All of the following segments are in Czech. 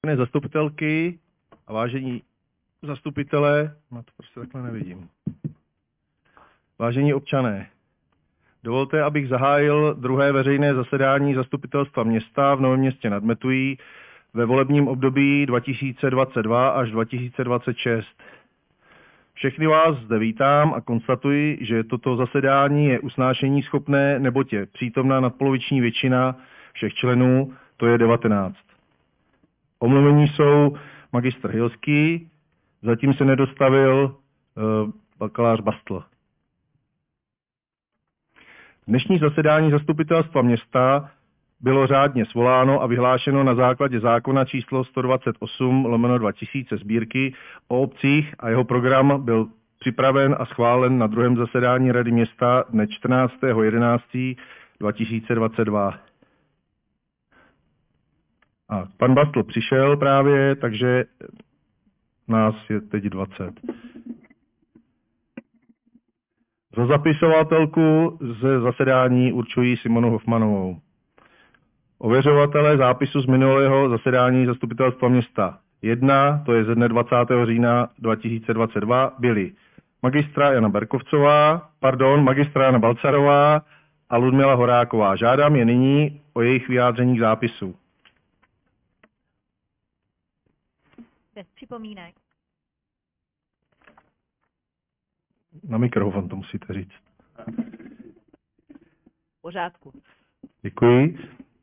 Zastupitelky a vážení zastupitelé, to prostě takhle nevidím. Vážení občané, dovolte, abych zahájil druhé veřejné zasedání Zastupitelstva města v Novém Městě nad Metují ve volebním období 2022 až 2026. Všechny vás zde vítám a konstatuji, že toto zasedání je usnášení schopné, neboť je přítomná nadpoloviční většina všech členů, to je 19. Omluvení jsou magistr Hilský, zatím se nedostavil bakalář Bastl. Dnešní zasedání Zastupitelstva města bylo řádně svoláno a vyhlášeno na základě zákona číslo 128/2000 Sbírky o obcích a jeho program byl připraven a schválen na druhém zasedání Rady města dne 14.11.2022. A pan Bastl přišel právě, takže nás je teď 20. Za zapisovatelku ze zasedání určují Simonu Hofmanovou. Ověřovatelé zápisu z minulého zasedání Zastupitelstva města 1, to je ze dne 20. října 2022, byli magistra Jana Balcarová a Ludmila Horáková. Žádám je nyní o jejich vyjádření k zápisu. Bez připomínek. Na mikrofon to musíte říct. V pořádku. Děkuji.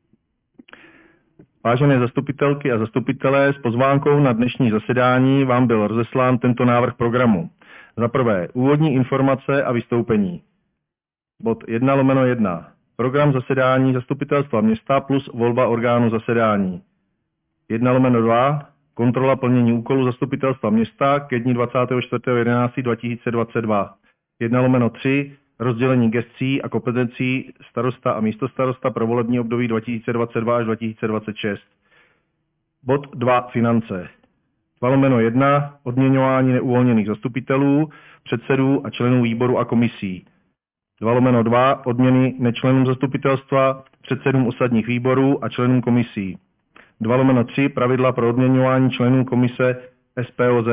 Vážené zastupitelky a zastupitelé, s pozvánkou na dnešní zasedání vám byl rozeslán tento návrh programu. Za prvé, úvodní informace a vystoupení. Bod 1/1. Program zasedání Zastupitelstva města plus volba orgánu zasedání. 1/2. Kontrola plnění úkolů Zastupitelstva města ke dni 24.11.2022. 1/3. Rozdělení gescí a kompetencí starosta a místostarosta pro volební období 2022 až 2026. Bod 2. Finance. 2/1. Odměňování neuvolněných zastupitelů, předsedů a členů výboru a komisí. 2/2. Odměny nečlenům zastupitelstva, předsedům osadních výborů a členům komisí. 2/3. Pravidla pro odměňování členů komise SPOZ.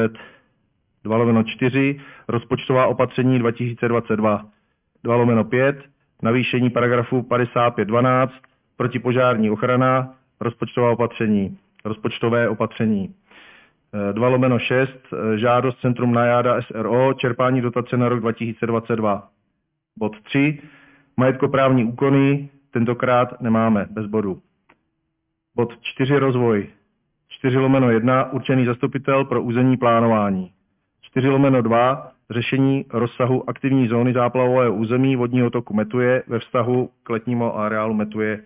2/4. Rozpočtová opatření 2022. 2/5. Navýšení paragrafu 55.12. Protipožární ochrana. Rozpočtové opatření. 2/6. Žádost Centrum Najáda SRO. Čerpání dotace na rok 2022. Bod 3. Majetkoprávní úkony. Tentokrát nemáme, bez bodu. Bod 4. Rozvoj. 4/1. Určený zastupitel pro územní plánování. 4/2. Řešení rozsahu aktivní zóny záplavového území vodního toku Metuje ve vztahu k letnímu areálu Metuje.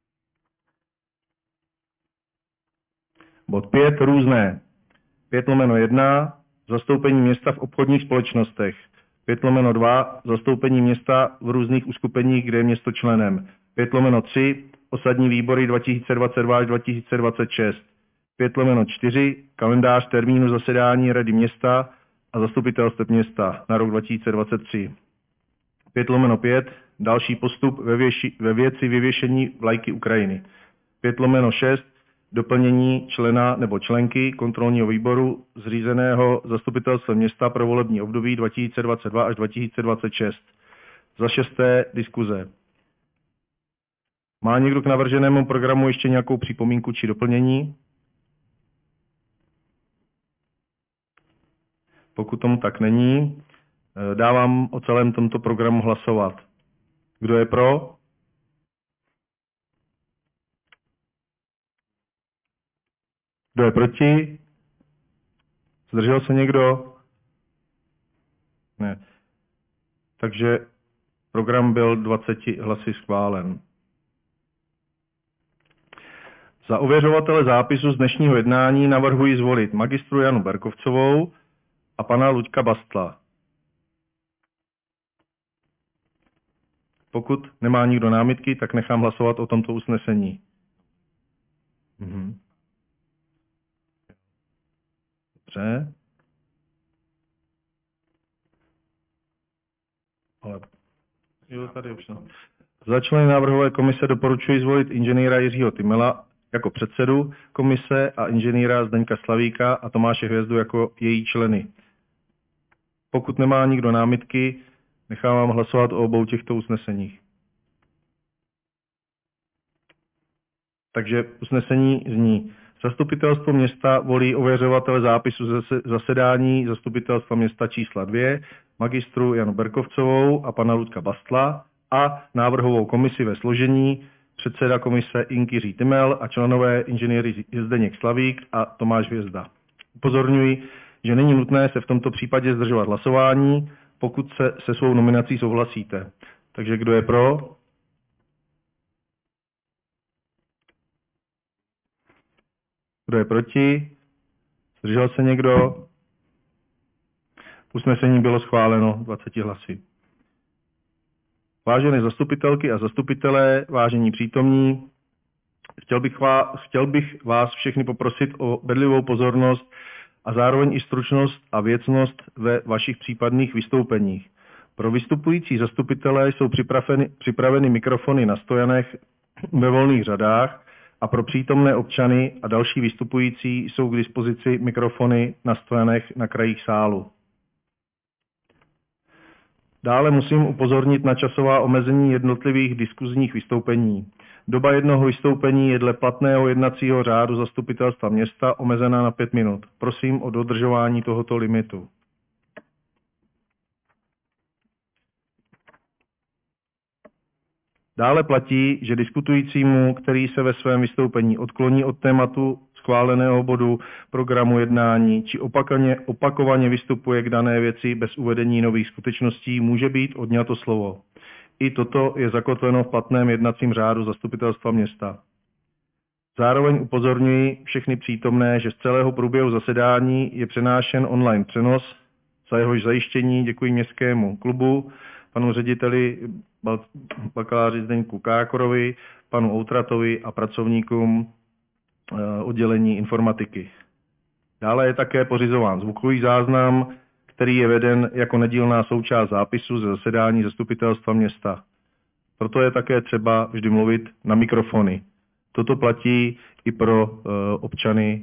Bod 5. Různé. 5/1. Zastoupení města v obchodních společnostech. 5/2. Zastoupení města v různých uskupeních, kde je město členem. 5/3. Osadní výbory 2022 až 2026. 5/4. Kalendář termínu zasedání Rady města a zastupitelstev města na rok 2023. 5/5. Další postup ve věci vyvěšení vlajky Ukrajiny. 5/6. Doplnění člena nebo členky kontrolního výboru zřízeného zastupitelstvem města pro volební období 2022 až 2026. Za 6. Diskuze. Má někdo k navrženému programu ještě nějakou připomínku či doplnění? Pokud tomu tak není, dávám o celém tomto programu hlasovat. Kdo je pro? Kdo je proti? Zdržel se někdo? Ne. Takže program byl 20 hlasy schválen. Za ověřovatele zápisu z dnešního jednání navrhuji zvolit magistru Janu Berkovcovou a pana Luďka Bastla. Pokud nemá nikdo námitky, tak nechám hlasovat o tomto usnesení. Dobře. Ale jo, tady už. Za členy návrhové komise doporučuji zvolit inženýra Jiřího Tymela jako předsedu komise a inženýra Zdeňka Slavíka a Tomáše Hvězdu jako její členy. Pokud nemá nikdo námitky, nechávám hlasovat o obou těchto usneseních. Takže usnesení zní: Zastupitelstvo města volí ověřovatele zápisu zasedání Zastupitelstva města čísla 2, magistru Janu Berkovcovou a pana Ludka Bastla a návrhovou komisi ve složení předseda komise Inky Řítimel a členové inženýry Zdeněk Slavík a Tomáš Hvězda. Upozorňuji, že není nutné se v tomto případě zdržovat hlasování, pokud se svou nominací souhlasíte. Takže kdo je pro? Kdo je proti? Zdržel se někdo? Usnesení bylo schváleno 20 hlasy. Vážené zastupitelky a zastupitelé, vážení přítomní, chtěl bych vás všechny poprosit o bedlivou pozornost a zároveň i stručnost a věcnost ve vašich případných vystoupeních. Pro vystupující zastupitelé jsou připraveny mikrofony na stojanech ve volných řadách a pro přítomné občany a další vystupující jsou k dispozici mikrofony na stojanech na krajích sálu. Dále musím upozornit na časová omezení jednotlivých diskuzních vystoupení. Doba jednoho vystoupení je dle platného jednacího řádu zastupitelstva města omezena na 5 minut. Prosím o dodržování tohoto limitu. Dále platí, že diskutujícímu, který se ve svém vystoupení odkloní od tématu schváleného bodu programu jednání či opakovaně vystupuje k dané věci bez uvedení nových skutečností, může být odňato slovo. I toto je zakotveno v platném jednacím řádu zastupitelstva města. Zároveň upozorňuji všechny přítomné, že z celého průběhu zasedání je přenášen online přenos, za jehož zajištění děkuji městskému klubu, panu řediteli bakaláři Zdeňku Kákorovi, panu Outratovi a pracovníkům oddělení informatiky. Dále je také pořizován zvukový záznam, který je veden jako nedílná součást zápisu ze zasedání zastupitelstva města. Proto je také třeba vždy mluvit na mikrofony. Toto platí i pro občany.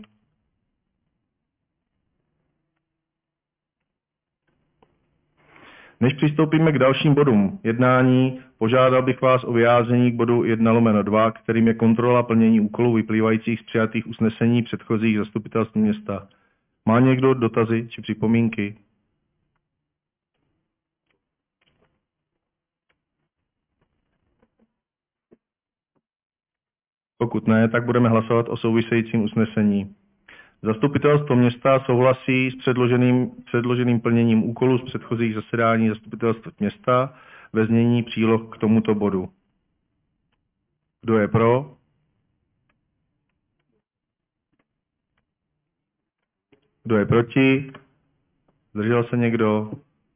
Než přistoupíme k dalším bodům jednání, požádal bych vás o vyjádření k bodu 1/2, kterým je kontrola plnění úkolů vyplývajících z přijatých usnesení předchozích zastupitelstv města. Má někdo dotazy či připomínky? Pokud ne, tak budeme hlasovat o souvisejícím usnesení. Zastupitelstvo města souhlasí s předloženým plněním úkolů z předchozích zasedání zastupitelstva města ve znění příloh k tomuto bodu. Kdo je pro? Kdo je proti? Zdržel se někdo?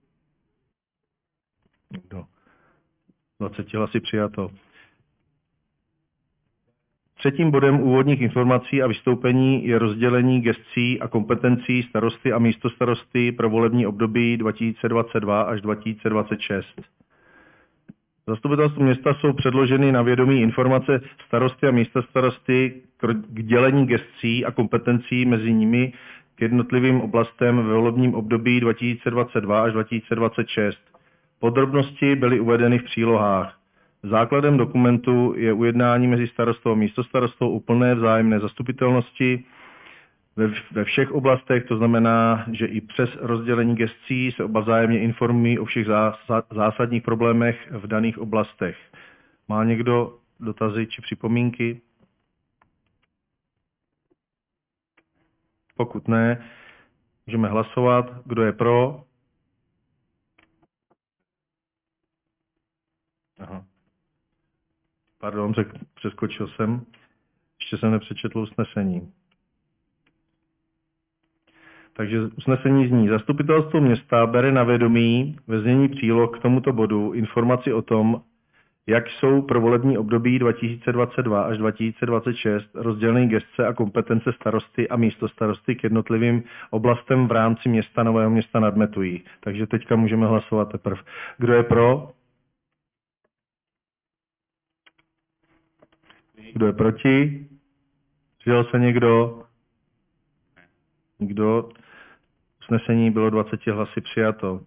Někdo. 20 hlasy přijato. Třetím bodem úvodních informací a vystoupení je rozdělení gescí a kompetencí starosty a místostarosty pro volební období 2022 až 2026. Zastupitelstvu města jsou předloženy na vědomí informace starosty a místostarosty k dělení gescí a kompetencí mezi nimi k jednotlivým oblastem ve volebním období 2022 až 2026. Podrobnosti byly uvedeny v přílohách. Základem dokumentu je ujednání mezi starostou a místostarostou o plné vzájemné zastupitelnosti ve všech oblastech, to znamená, že i přes rozdělení gescí se oba vzájemně informují o všech zásadních problémech v daných oblastech. Má někdo dotazy či připomínky? Pokud ne, můžeme hlasovat. Kdo je pro? Aha. Pardon, přeskočil jsem. Ještě jsem nepřečetl usnesení. Takže usnesení zní: Zastupitelstvo města bere na vědomí ve znění příloh k tomuto bodu informaci o tom, jak jsou pro volební období 2022 až 2026 rozděleny gesce a kompetence starosty a místostarosty k jednotlivým oblastem v rámci města Nového Města nad Metují. Takže teďka můžeme hlasovat teprve. Kdo je pro? Kdo je proti? Zdržel se někdo? Nikdo. Usnesení bylo 20 hlasy přijato.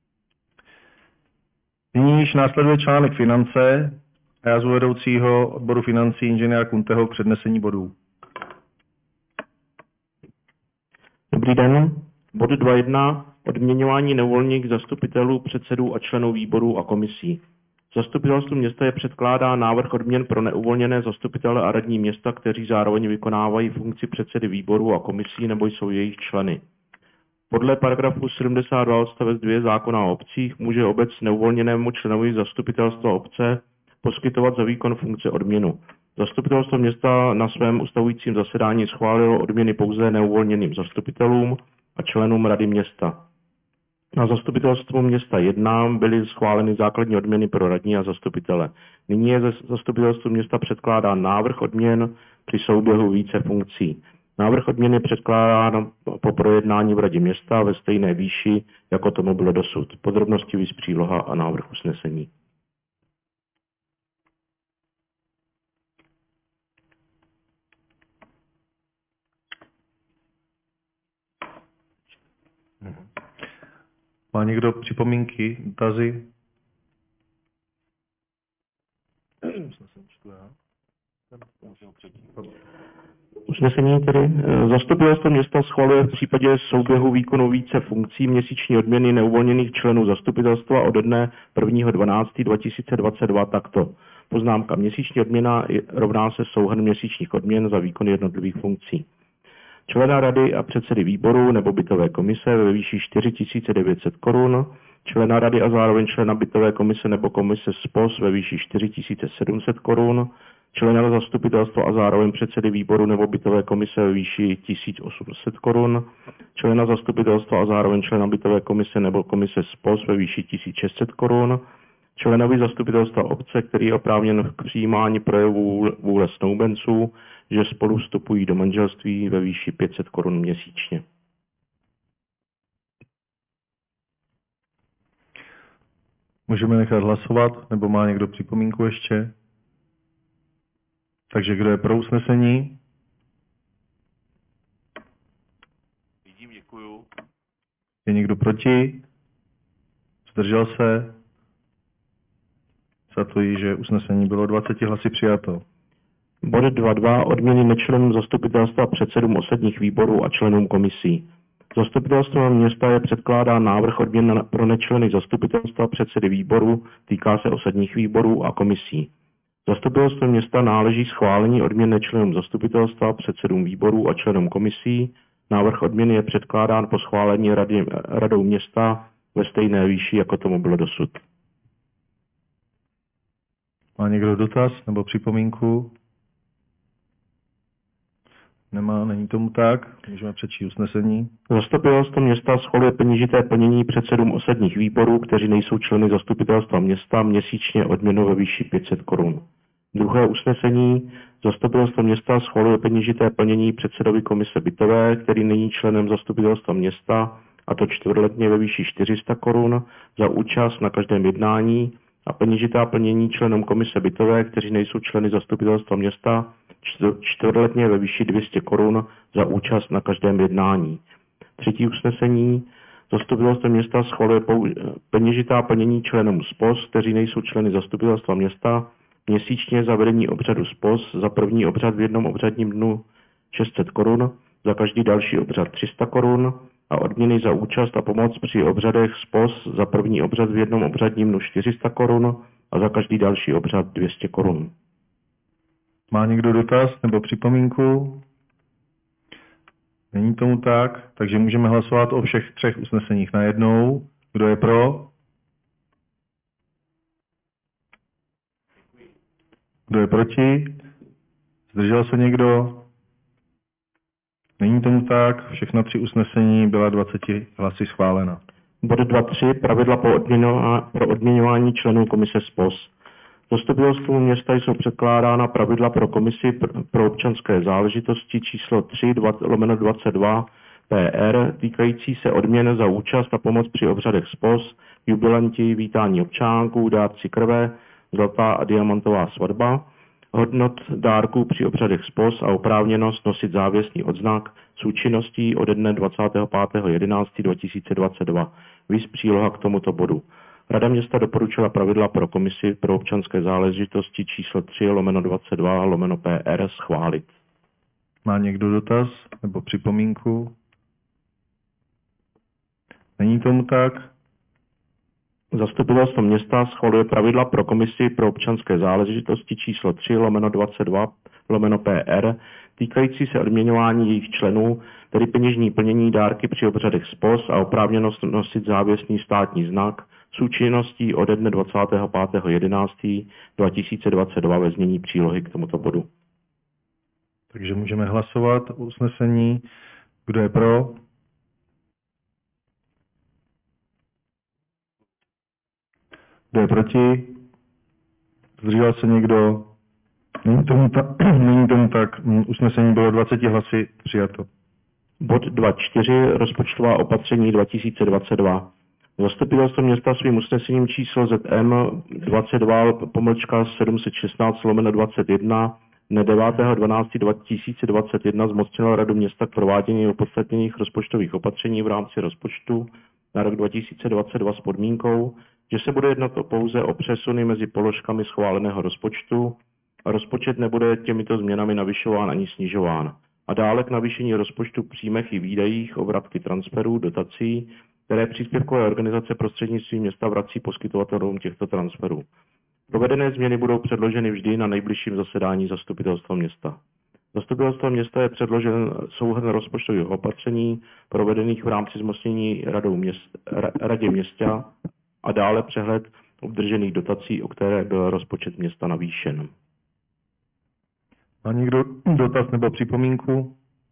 Nyní již následuje článek finance a já zvu vedoucího odboru financí inženýra Kunteho k přednesení bodů. Dobrý den. Bod 2.1. Odměňování neuvolněných zastupitelů, předsedů a členů výborů a komisí. Zastupitelstvu města je předkládán návrh odměn pro neuvolněné zastupitele a radní města, kteří zároveň vykonávají funkci předsedy výborů a komisí nebo jsou jejich členy. Podle paragrafu 72 odstavec 2 zákona o obcích může obec neuvolněnému členovi zastupitelstva obce poskytovat za výkon funkce odměnu. Zastupitelstvo města na svém ustavujícím zasedání schválilo odměny pouze neuvolněným zastupitelům a členům rady města. Na zastupitelstvu města 1 byly schváleny základní odměny pro radní a zastupitele. Nyní je zastupitelstvu města předkládán návrh odměn při souběhu více funkcí. Návrh odměn je předkládán po projednání v radě města ve stejné výši, jako tomu bylo dosud. Podrobnosti viz příloha a návrh usnesení. Má někdo připomínky, dotazy? Usnesení tedy. Zastupitelstvo města schvaluje v případě souběhu výkonu více funkcí měsíční odměny neuvolněných členů zastupitelstva ode dne 1.12.2022 takto. Poznámka. Měsíční odměna rovná se souhrn měsíčních odměn za výkon jednotlivých funkcí. Člena rady a předsedy výboru nebo bytové komise ve výši 4 900 korun, člena rady a zároveň člena bytové komise nebo komise SPOS ve výši 4 700 korun, člena zastupitelstva a zároveň předsedy výboru nebo bytové komise ve výši 1800 korun, člena zastupitelstva a zároveň člena bytové komise nebo komise SPOS ve výši 1600 korun, členovi zastupitelstva obce, který je oprávněn k přijímání projevu vůle snoubenců, že spolu vstupují do manželství ve výši 500 korun měsíčně. Můžeme nechat hlasovat, nebo má někdo připomínku ještě? Takže kdo je pro usnesení? Vidím, děkuju. Je někdo proti? Zdržel se? Statuji, že usnesení bylo 20 hlasy přijato. Bod 2.2. Odměny nečlenům zastupitelstva, předsedům ostatních výborů a členům komisí. Zastupitelstvo města je předkládá návrh odměn pro nečleny zastupitelstva, předsedy výboru, týká se ostatních výborů a komisí. Zastupitelstvo města náleží schválení odměn nečlenům zastupitelstva, předsedům výborů a členům komisí. Návrh odměny je předkládán po schválení radou města ve stejné výši, jako tomu bylo dosud. Má někdo dotaz nebo připomínku? Nemá, není tomu tak. Můžeme přečíst usnesení. Zastupitelstvo města schvaluje peněžité plnění předsedům ostatních výborů, kteří nejsou členy zastupitelstva města, měsíčně odměnu ve výši 500 korun. Druhé usnesení. Zastupitelstvo města schvaluje peněžité plnění předsedovi komise bytové, který není členem zastupitelstva města, a to čtvrtletně ve výši 400 korun za účast na každém jednání, a peněžitá plnění členům komise bytové, kteří nejsou členy zastupitelstva města, čtvrtletně ve výši 200 korun za účast na každém jednání. Třetí usnesení. Zastupitelstvo města schvaluje peněžitá plnění členům SPOS, kteří nejsou členy zastupitelstva města, měsíčně za vedení obřadu SPOS, za první obřad v jednom obřadním dnu 600 korun, za každý další obřad 300 korun a odměny za účast a pomoc při obřadech SPOS za první obřad v jednom obřadním dnu 400 korun a za každý další obřad 200 korun. Má někdo dotaz nebo připomínku? Není tomu tak, takže můžeme hlasovat o všech třech usneseních najednou. Kdo je pro? Kdo je proti? Zdržel se někdo? Není tomu tak, všechna tři usnesení byla 20 hlasy schválena. Bod 2.3. Pravidla pro odměňování členů komise SPOS. Zastupitelstvu města jsou předkládána pravidla pro komisi pro občanské záležitosti číslo 3/22 PR týkající se odměn za účast a pomoc při obřadech SPOS, jubilanti, vítání občánků, dárci krve, zlatá a diamantová svatba, hodnot dárků při obřadech SPOS a oprávněnost nosit závěsný odznak s účinností ode dne 25.11.2022. Viz příloha k tomuto bodu. Rada města doporučila pravidla pro komisi pro občanské záležitosti číslo 3/22/PR schválit. Má někdo dotaz nebo připomínku? Není tomu tak? Zastupitelstvo města schvaluje pravidla pro komisi pro občanské záležitosti číslo 3/22/PR týkající se odměňování jejich členů, tedy peněžní plnění dárky při obřadech SPOS a oprávněnost nosit závěsný státní znak s účinností ode dne 25.11.2022 ve znění přílohy k tomuto bodu. Takže můžeme hlasovat o usnesení. Kdo je pro? Kdo je proti? Zdržel se někdo? Není tomu tak. Usnesení bylo 20 hlasy přijato. Bod 2.4. Rozpočtová opatření 2022. Zastupitelstvo města svým usnesením číslo ZM 22-716/21 dne 9.12.2021 zmocnilo Radu města k provádění opodstatněných rozpočtových opatření v rámci rozpočtu na rok 2022 s podmínkou, že se bude jednat pouze o přesuny mezi položkami schváleného rozpočtu a rozpočet nebude těmito změnami navyšován ani snižován. A dále k navýšení rozpočtu příjmech i výdajích o vratky transferů, dotací, které příspěvkové organizace prostřednictvím města vrací poskytovatelům těchto transferů. Provedené změny budou předloženy vždy na nejbližším zasedání zastupitelstva města. Zastupitelstvo města je předložen souhrn rozpočtových opatření provedených v rámci zmocnění radě města a dále přehled obdržených dotací, o které byl rozpočet města navýšen. Má někdo dotaz nebo připomínku?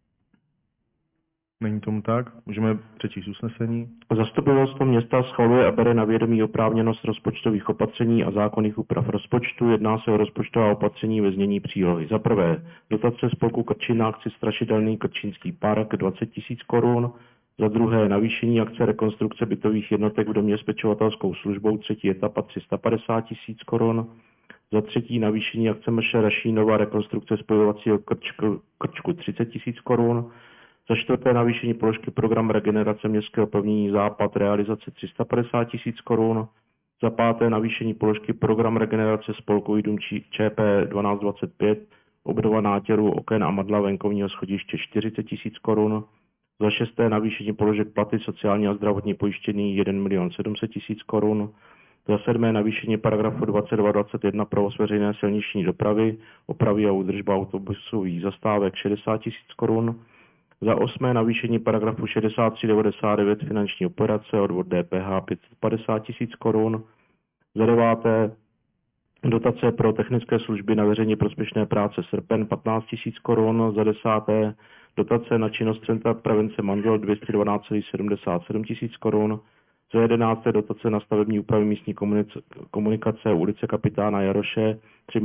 Není tomu tak? Můžeme přečíst usnesení. Zastupitelstvo města schvaluje a bere na vědomí oprávněnost rozpočtových opatření a zákonných úprav rozpočtu. Jedná se o rozpočtová opatření ve znění přílohy. Za prvé, dotace spolku Krčín na akci Strašidelný Krčínský park 20 000 korun. Za druhé, navýšení akce rekonstrukce bytových jednotek v domě s pečovatelskou službou, třetí etapa 350 000 korun. Za třetí, navýšení akce Mše Rašínova rekonstrukce spojovacího krčku 30 000 korun. Za čtvrté, navýšení položky program regenerace městského opevnění Západ realizace 350 000 korun. Za páté, navýšení položky program regenerace spolkový dům ČP 1225 obnova nátěru oken a madla venkovního schodiště 40 000 korun. Za šesté, navýšení položek platy sociální a zdravotní pojištění 1 700 000 korun. Za sedmé, navýšení paragrafu 2221 provoz veřejné silniční dopravy, opravy a údržba autobusových zastávek 60 000 korun. Za osmé, navýšení paragrafu 6399 finanční operace, odvod DPH 550 000 korun. Za deváté, dotace pro technické služby na veřejně prospěšné práce srpen 15 000 korun. Za desáté, dotace na činnost Centra prevence mandel 212,77 000 korun. Za 11. dotace na stavební úpravy místní komunikace ulice Kapitána Jaroše 3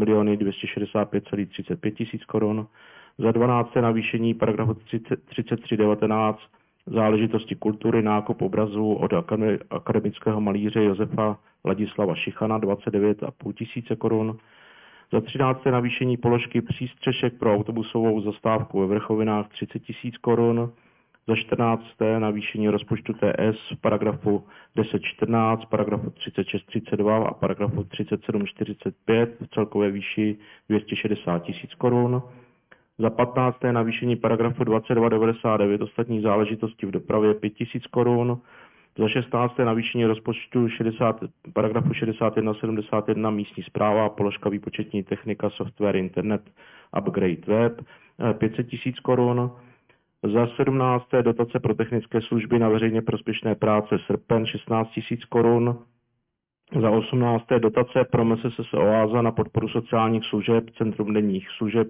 265,35 000 korun. Za 12. navýšení paragrafu 3319 záležitosti kultury nákup obrazů od akademického malíře Josefa Ladislava Šichana 29,5 tisíce korun. Za 13. navýšení položky přístřešek pro autobusovou zastávku ve Vrchovinách 30 000 korun. Za 14. navýšení rozpočtu TS v paragrafu 1014, paragrafu 3632 a paragrafu 3745 v celkové výši 260 000 korun. Za 15. navýšení paragrafu 2299 ostatní záležitosti v dopravě 5 000 korun. Za 16. navýšení rozpočtu paragrafu 6171 místní správa, položka výpočetní technika, software, internet, upgrade web 500 000 korun. Za 17. dotace pro technické služby na veřejně prospěšné práce srpen 16 000 korun. Za 18. dotace pro MSSS Oáza na podporu sociálních služeb Centrum denních služeb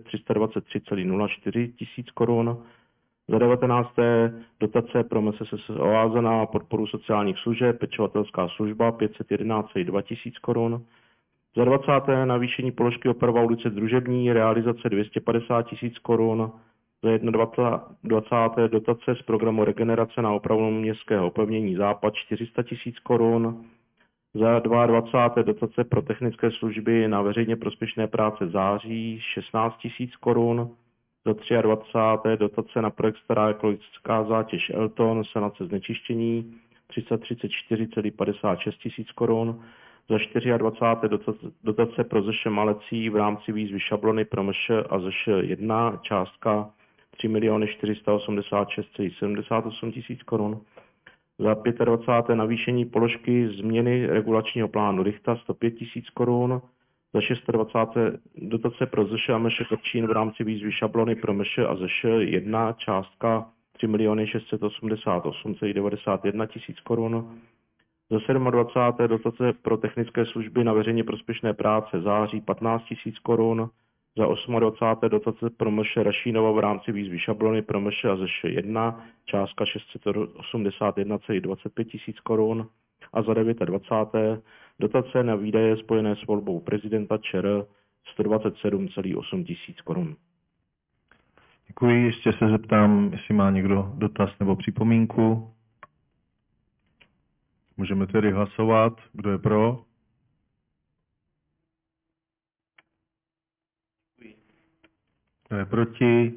323,04 tisíc korun. Za 19. dotace pro MSSS Oáza na podporu sociálních služeb pečovatelská služba 511,2 tisíc korun. Za 20. navýšení položky oprava ulice Družební realizace 250 000 korun. Za 21. dotace z programu regenerace na opravu městského opevnění Západ 400 000 korun. Za 22. dotace pro technické služby na veřejně prospěšné práce září 16 000 korun. Za 23. dotace na projekt Stará ekologická zátěž Elton, sanace znečištění 334,56 tisíc korun. Za 24. dotace pro ZŠ Malecí v rámci výzvy šablony pro MŠ a ZŠ 1 částka 3 486,78 tisíc korun. Za 25. navýšení položky změny regulačního plánu Richta 105 tisíc korun. Za 26. dotace pro ZŠ a MŠ Krčín v rámci výzvy šablony pro MŠ a ZŠ 1 částka 3 688,91 tisíc korun. Za 27. dotace pro technické služby na veřejně prospěšné práce září 15 tisíc korun. Za 28. dotace pro MŠ Rašínova v rámci výzvy šablony pro MŠ a ZŠ 1 částka 681,25 tisíc korun. A za 29. dotace na výdaje spojené s volbou prezidenta ČR 127,8 tisíc korun. Děkuji. Ještě se zeptám, jestli má někdo dotaz nebo připomínku. Můžeme tedy hlasovat. Kdo je pro? Kdo je proti?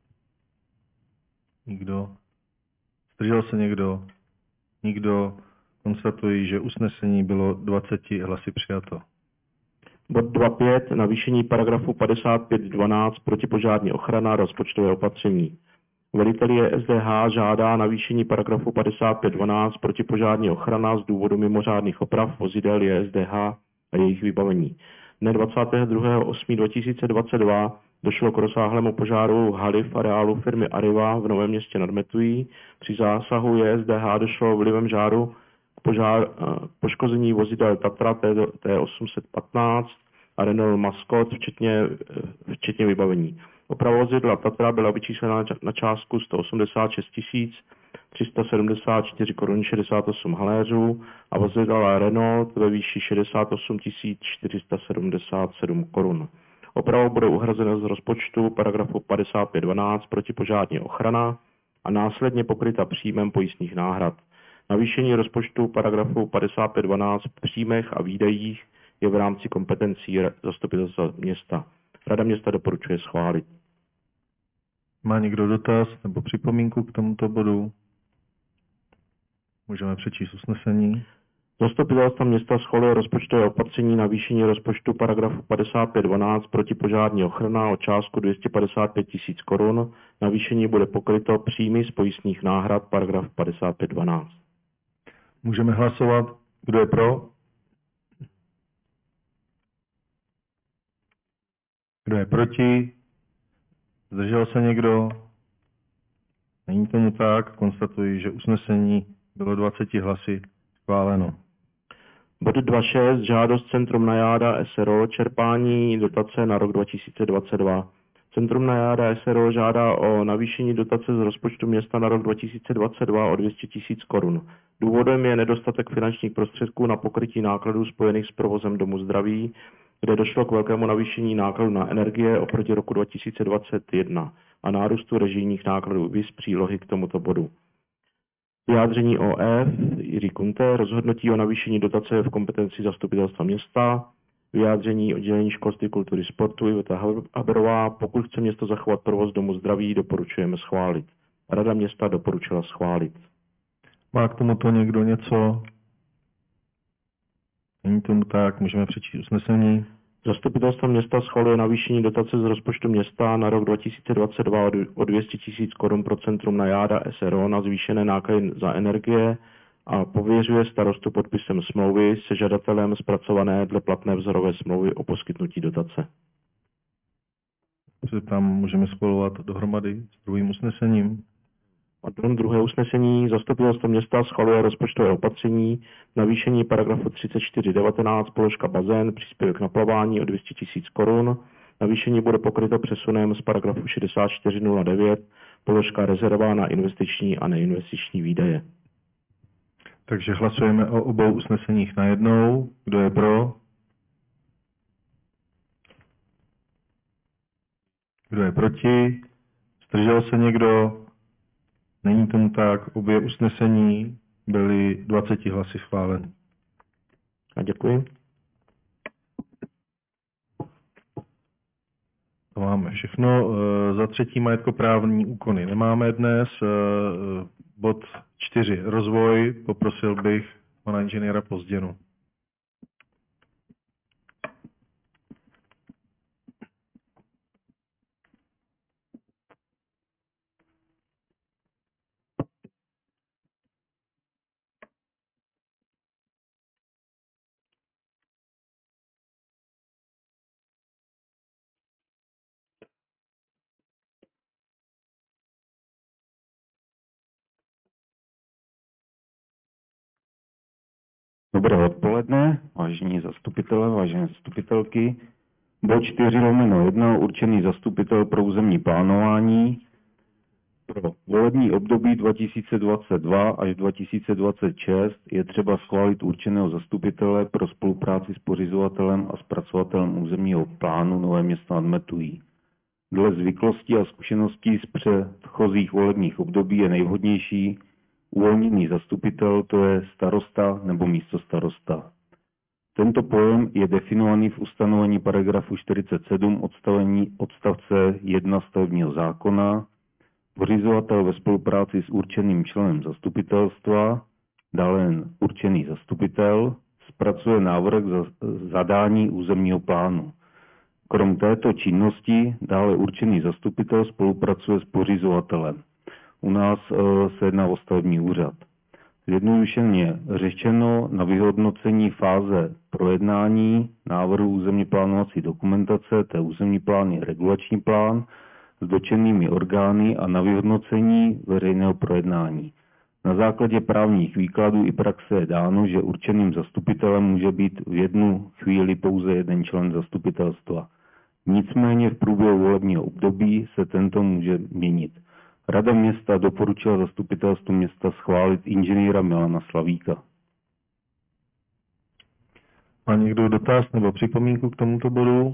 Nikdo. Zdržel se někdo? Nikdo. Konstatuji, že usnesení bylo 20 hlasy přijato. Bod 2.5. Navýšení paragrafu 55.12 protipožární ochrana rozpočtové opatření. Velitel JSDH žádá navýšení paragrafu 55.12 protipožární ochrana z důvodu mimořádných oprav vozidel JSDH a jejich vybavení. Dne 22.8.2022 došlo k rozsáhlému požáru haly v areálu firmy Arriva v Novém Městě nad Metují. Při zásahu JSDH došlo vlivem žáru k poškození vozidel Tatra T815 a Renault Mascot, včetně vybavení. Oprava vozidla Tatra byla vyčíslena na částku 186 374 korun 68 haléřů a vozidla Renault ve výši 68 477 korun. Oprava bude uhrazena z rozpočtu paragrafu 55.12 protipožární ochrana a následně pokryta příjmem pojistných náhrad. Navýšení rozpočtu paragrafu 55.12 v příjmech a výdajích je v rámci kompetencí zastupitelstva města. Rada města doporučuje schválit. Má někdo dotaz nebo připomínku k tomuto bodu? Můžeme přečíst usnesení. Zastupitelstvo města schvaluje rozpočtové opatření na výšení rozpočtu paragrafu 55.12 protipožární ochrana o částku 255 tisíc korun. Navýšení bude pokryto příjmy z pojistných náhrad paragraf 55.12. Můžeme hlasovat. Kdo je pro? Kdo je proti? Zdržel se někdo? Není tomu tak. Konstatuji, že usnesení bylo 20 hlasy schváleno. Bod 2.6. Žádost Centrum Najáda SRO čerpání dotace na rok 2022. Centrum Najáda SRO žádá o navýšení dotace z rozpočtu města na rok 2022 o 200 tisíc korun. Důvodem je nedostatek finančních prostředků na pokrytí nákladů spojených s provozem Domu zdraví, kde došlo k velkému navýšení nákladů na energie oproti roku 2021 a nárůstu režijních nákladů viz přílohy k tomuto bodu. Vyjádření OF Jiří Kunte, rozhodnutí o navýšení dotace v kompetenci zastupitelstva města, vyjádření oddělení školství, kultury, sportu Iveta Haberová, pokud chce město zachovat provoz Domu zdraví, doporučujeme schválit. Rada města doporučila schválit. Má k tomuto někdo něco? Není tomu tak, můžeme přečíst usnesení. Zastupitelstvo města schvaluje navýšení dotace z rozpočtu města na rok 2022 o 200 tisíc korun pro Centrum Najáda SRO na zvýšené náklady za energie a pověřuje starostu podpisem smlouvy se žadatelem zpracované dle platné vzorové smlouvy o poskytnutí dotace. Tam můžeme spolovat dohromady s druhým usnesením. Druhé usnesení. Zastupitelstvo města schvaluje rozpočtové opatření navýšení paragrafu 34.19 položka bazén příspěvek na plavání o 200 tisíc korun. Navýšení bude pokryto přesunem z paragrafu 64.09 položka rezerva na investiční a neinvestiční výdaje. Takže hlasujeme o obou usneseních najednou. Kdo je pro? Kdo je proti? Zdržel se někdo? Není tomu tak. Obě usnesení byly 20 hlasy schváleny. A děkuji. To máme všechno. Za třetí majetkoprávní úkony nemáme dnes. Bod 4. Rozvoj. Poprosil bych pana inženýra Pozděnu. Dobré odpoledne, vážení zastupitelé, vážené zastupitelky. Bod 4/1 určený zastupitel pro územní plánování pro volební období 2022 až 2026 je třeba schválit určeného zastupitele pro spolupráci s pořizovatelem a zpracovatelem územního plánu Nové Město nad Metují. Dle zvyklostí a zkušeností z předchozích volebních období je nejvhodnější uvolněný zastupitel, to je starosta nebo místostarosta. Tento pojem je definovaný v ustanovení paragrafu 47 odstavce 1 stavebního zákona. Pořizovatel ve spolupráci s určeným členem zastupitelstva, dále jen určený zastupitel, zpracuje návrh zadání územního plánu. Krom této činnosti dále určený zastupitel spolupracuje s pořizovatelem. U nás se jedná o stavební úřad. Zjednodušeně řečeno, na vyhodnocení fáze projednání návrhu územně plánovací dokumentace, to je územní plán je regulační plán, s dotčenými orgány a na vyhodnocení veřejného projednání. Na základě právních výkladů i praxe je dáno, že určeným zastupitelem může být v jednu chvíli pouze jeden člen zastupitelstva. Nicméně v průběhu volebního období se tento může měnit. Rada města doporučila zastupitelstvu města schválit inženýra Milana Slavíka. Má někdo dotaz nebo připomínku k tomuto bodu?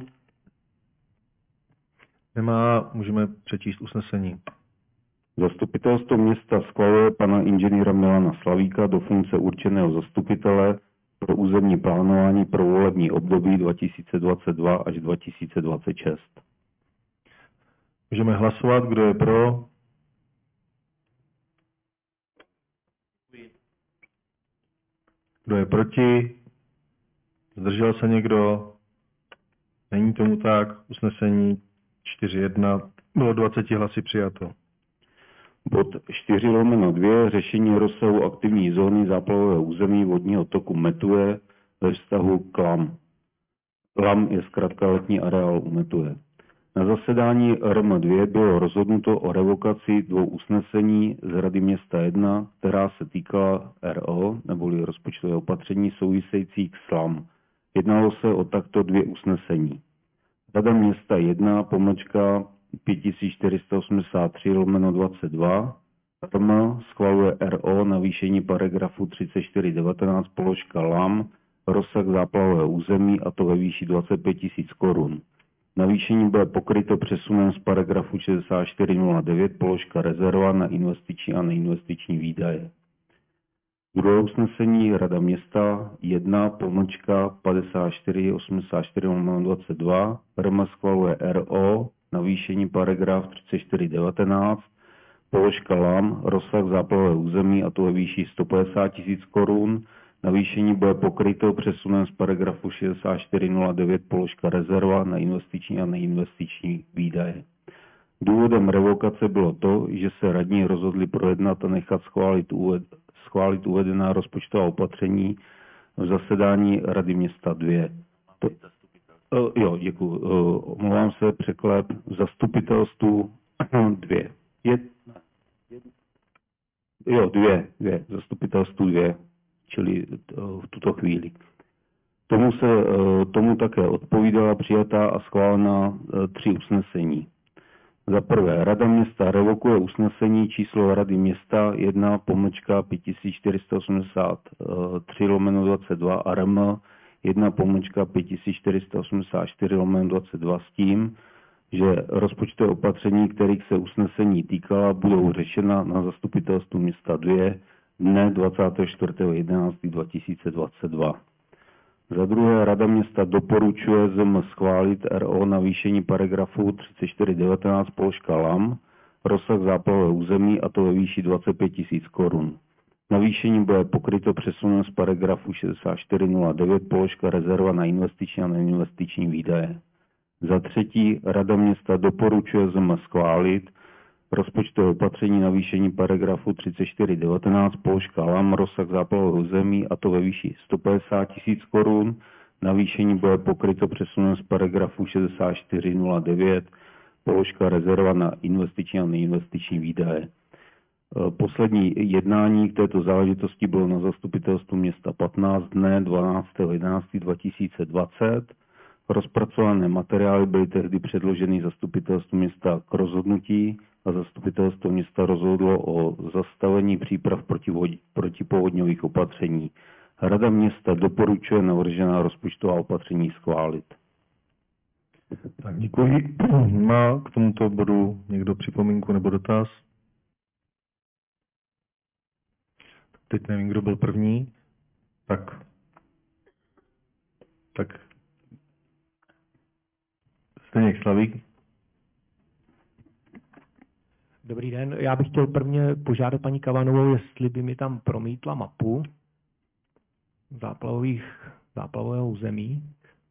Nemá, můžeme přečíst usnesení. Zastupitelstvo města schvaluje pana inženýra Milana Slavíka do funkce určeného zastupitele pro územní plánování pro volební období 2022 až 2026. Můžeme hlasovat, kdo je pro. Kdo je proti? Zdržel se někdo? Není tomu tak. Usnesení 4.1 bylo 20 hlasy přijato. Bod 4/2 řešení rozsahu aktivní zóny záplavového území vodního toku Metuje ve vztahu k LAM. LAM je zkrátka letní areál u Metuje. Na zasedání RM2 bylo rozhodnuto o revokaci dvou usnesení z Rady města 1, která se týkala RO, neboli rozpočtové opatření souvisejících s LAM. Jednalo se o takto dvě usnesení. Rada města 1, pomlčka 5483/22, RM schvaluje RO navýšení paragrafu 3419 položka LAM, rozsah záplavového území, a to ve výši 25 000 korun. Navýšení bude pokryto přesunem z paragrafu 6409 položka rezerva na investiční a neinvestiční výdaje. Druhé usnesení Rada města 1 pomlčka 5484/22 RM schvaluje RO navýšení paragraf 3419 položka LAM rozsah záplavového území, a to ve výši 150 000 korun. Navýšení bude pokryto přesunem z paragrafu 6409 položka rezerva na investiční a neinvestiční výdaje. Důvodem revokace bylo to, že se radní rozhodli projednat a nechat schválit uvedená rozpočtová opatření v zasedání Rady města 2. Jo, děkuji. Omlouvám se, překlep zastupitelstvu 2. Zastupitelstvu 2, čili v tuto chvíli. Tomu také odpovídala přijatá a schválená 3 usnesení. Za prvé, Rada města revokuje usnesení číslo Rady města 1 pomlčka 5483/22 a RM 1 pomlčka 5484/22 s tím, že rozpočtové opatření, kterých se usnesení týkala, budou řešena na zastupitelstvu města 2 dne 24.11.2022. Za druhé, Rada města doporučuje ZM schválit RO navýšení paragrafu 3419 položka LAM, rozsah záplavového území, a to ve výši 25 000 korun. Navýšení bude pokryto přesunem z paragrafu 6409 položka rezerva na investiční a neinvestiční výdaje. Za třetí, Rada města doporučuje ZM schválit rozpočtové opatření navýšení paragrafu 3419 položka LAM, rozsah záplavového území, a to ve výši 150 000 korun. Navýšení bude pokryto přesunem z paragrafu 6409 položka rezerva na investiční a neinvestiční výdaje. Poslední jednání k této záležitosti bylo na zastupitelstvu města 15 dne 12.11.2020. Rozpracované materiály byly tehdy předloženy zastupitelstvu města k rozhodnutí a zastupitelstvo města rozhodlo o zastavení příprav protipovodňových opatření. Rada města doporučuje navržená rozpočtová opatření schválit. Tak děkuji. Má k tomuto bodu někdo připomínku nebo dotaz? Teď nevím, kdo byl první. Tak. Zdeněk Slavík. Dobrý den, já bych chtěl prvně požádat paní Kavanovou, jestli by mi tam promítla mapu záplavového území.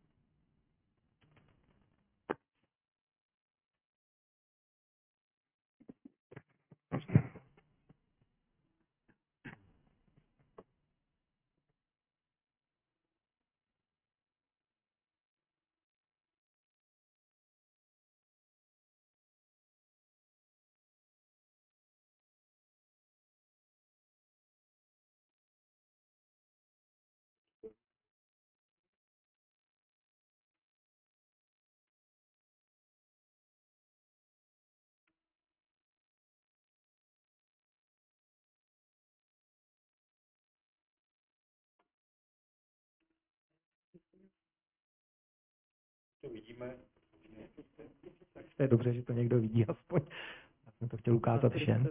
To vidíme. Tak to je dobře, že to někdo vidí aspoň. Já jsem to chtěl ukázat všem.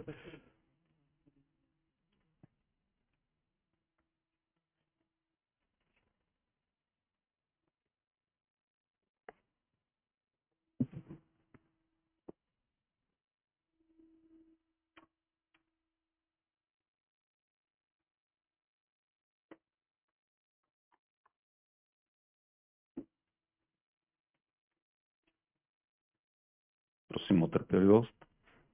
Prosím o trpělivost.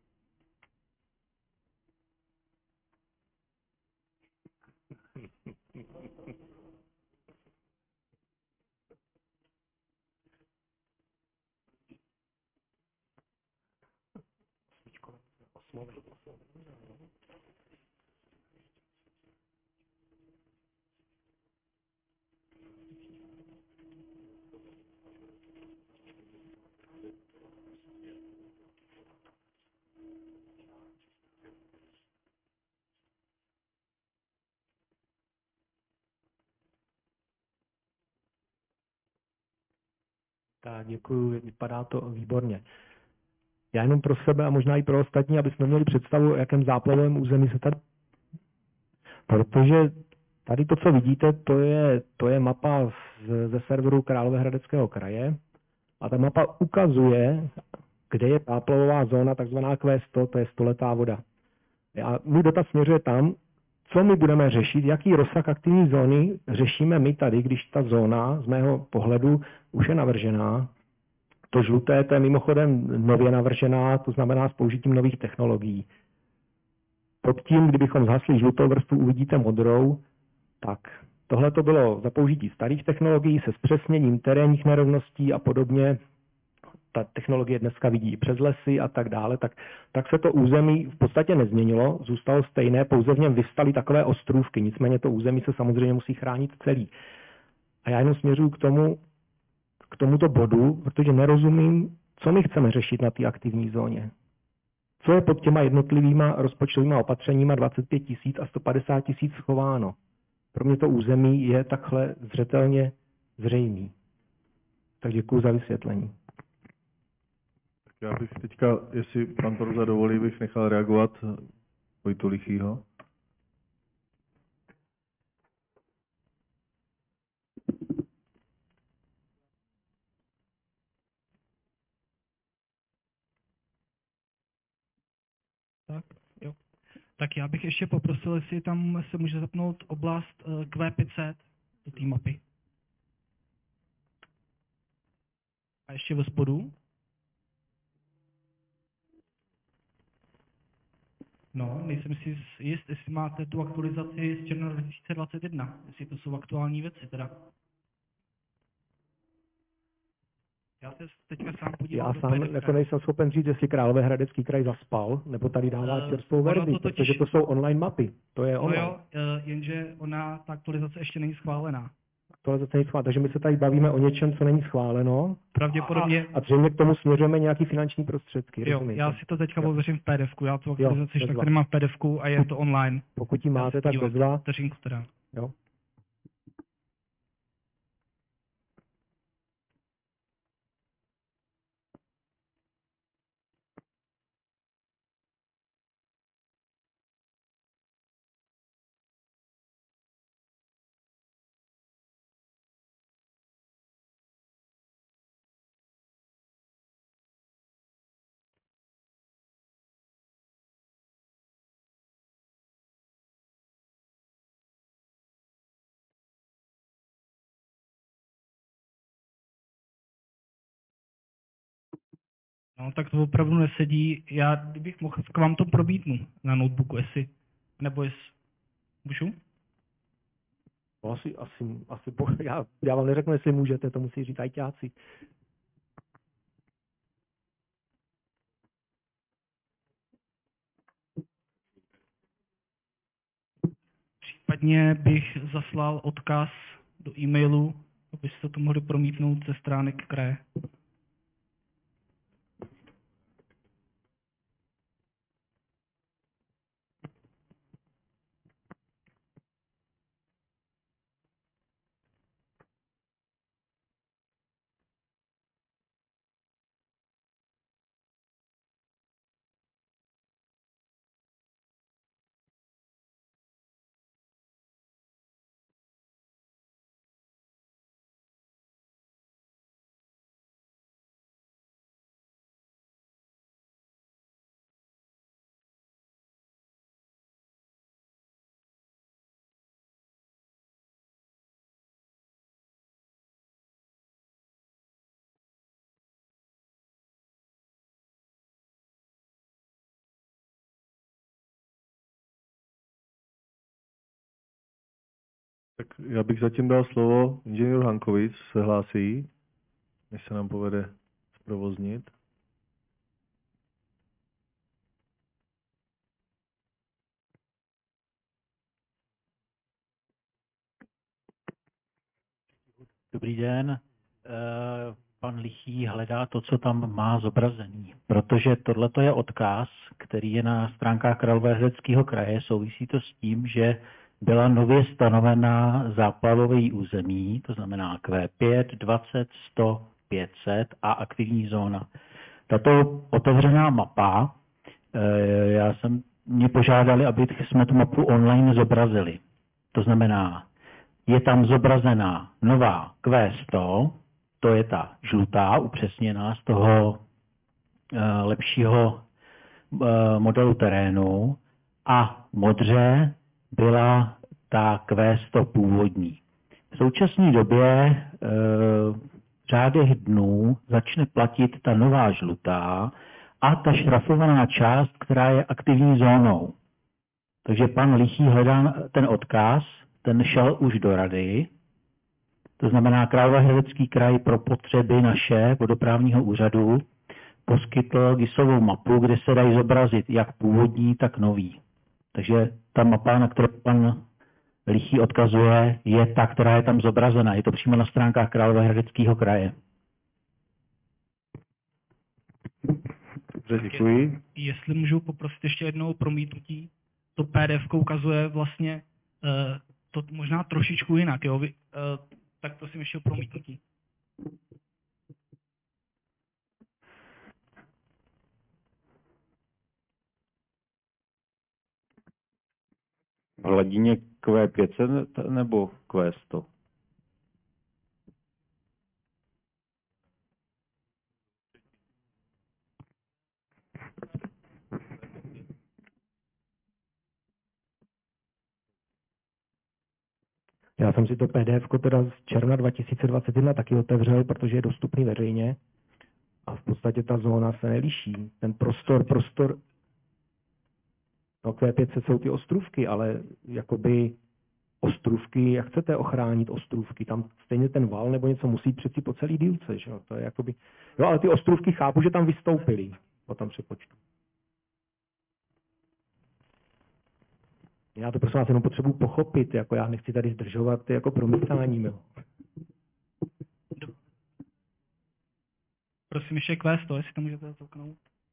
Tak děkuji, vypadá to výborně. Já jenom pro sebe a možná i pro ostatní, aby jsme měli představu, o jakém záplavovém území se tady... Protože tady to, co vidíte, to je mapa ze serveru Královéhradeckého kraje a ta mapa ukazuje, kde je záplavová zóna, takzvaná Q100, to je stoletá voda. A můj dotaz směřuje tam, co my budeme řešit, jaký rozsah aktivní zóny řešíme my tady, když ta zóna z mého pohledu už je navržená. To žluté, to je mimochodem nově navržená, to znamená s použitím nových technologií. Pod tím, kdybychom zhasli žlutou vrstvu, uvidíte modrou, tak tohle to bylo za použití starých technologií se zpřesněním terénních nerovností a podobně. Ta technologie dneska vidí i přes lesy a tak dále, tak se to území v podstatě nezměnilo, zůstalo stejné, pouze v něm vyvstaly takové ostrůvky, nicméně to území se samozřejmě musí chránit celý. A já jenom směřuji k tomuto bodu, protože nerozumím, co my chceme řešit na té aktivní zóně. Co je pod těma jednotlivýma rozpočtovýma opatřeníma 25 000 a 150 000 schováno. Pro mě to území je takhle zřetelně zřejmý. Tak děkuji za vysvětlení. Já bych teďka, jestli pan Torza dovolí, bych nechal reagovat Vojtu Lichýho. Tak já bych ještě poprosil, jestli tam se může zapnout oblast Q500 do té mapy. A ještě ve spodu. No, nejsem si jist, jestli máte tu aktualizaci z června 2021, jestli to jsou aktuální věci teda. Já se teďka sám podívám Já do sám PDF. jako nejsem schopen říct, jestli Královéhradecký kraj zaspal, nebo tady dává čerstvou verzi, to totiž- protože to jsou online mapy. To je No online. jo, jenže ta aktualizace ještě není schválená. Aktualizace není schválená, takže my se tady bavíme o něčem, co není schváleno. Pravděpodobně, A zřejmě k tomu směřujeme nějaký finanční prostředky, jo, rozumíte? já si to teďka ověřím v PDF-ku, já tu Jo, aktualizaci tak bezva. tady mám v PDF-ku a je to online. Pokud ji Já máte, se tak podívám. bezva. Vteřinku teda. Jo. No, tak to opravdu nesedí. Já, kdybych mohl, k vám to probítnu na notebooku, jestli, nebo jestli, můžu? No, já vám neřeknu, jestli můžete, to musí říct ajťáci. Případně bych zaslal odkaz do e-mailu, abyste to mohli promítnout ze stránek kraje. Tak já bych zatím dal slovo inženýru Hankovic, se hlásí, než se nám povede zprovoznit. Dobrý den. Pan Lichý hledá to, co tam má zobrazený, protože tohle je odkaz, který je na stránkách Královéhradeckého kraje. Souvisí to s tím, že byla nově stanovená záplavové území, to znamená Q5, 20, 100, 500 a aktivní zóna. Tato otevřená mapa, mě požádali, aby jsme tu mapu online zobrazili. To znamená, je tam zobrazená nová Q100, to je ta žlutá, upřesněná z toho lepšího modelu terénu, a modře byla ta Q100 původní. V současné době v řádech dnů začne platit ta nová žlutá a ta šrafovaná část, která je aktivní zónou. Takže pan Lichý hledá ten odkaz, ten šel už do rady, to znamená Královéhradecký kraj pro potřeby naše vodoprávního úřadu poskytl GISovou mapu, kde se dají zobrazit jak původní, tak nový. Takže ta mapa, na kterou pan Lichý odkazuje, je ta, která je tam zobrazena. Je to přímo na stránkách Královéhradeckého kraje. Dobře, děkuji. Jestli můžu poprosit ještě jednou promítnutí, to PDF ukazuje vlastně to možná trošičku jinak, jo? Tak prosím ještě o promítnutí. V hladině Q500 nebo Q100? Já jsem si to PDF teda z června 2021 taky otevřel, protože je dostupný veřejně. A v podstatě ta zóna se neliší. Ten prostor, no Q500 jsou ty ostrůvky, ale jakoby ostrůvky, jak chcete ochránit ostrůvky, tam stejně ten val nebo něco musí přeci po celý dílce, že jo, to je jakoby, jo, ale ty ostrůvky chápu, že tam vystoupily po tom přepočtu. Já to prosím vás jenom potřebuji pochopit, jako já nechci tady zdržovat jako promítáním, jo. Prosím ještě Q100, jestli to můžete zakouknout.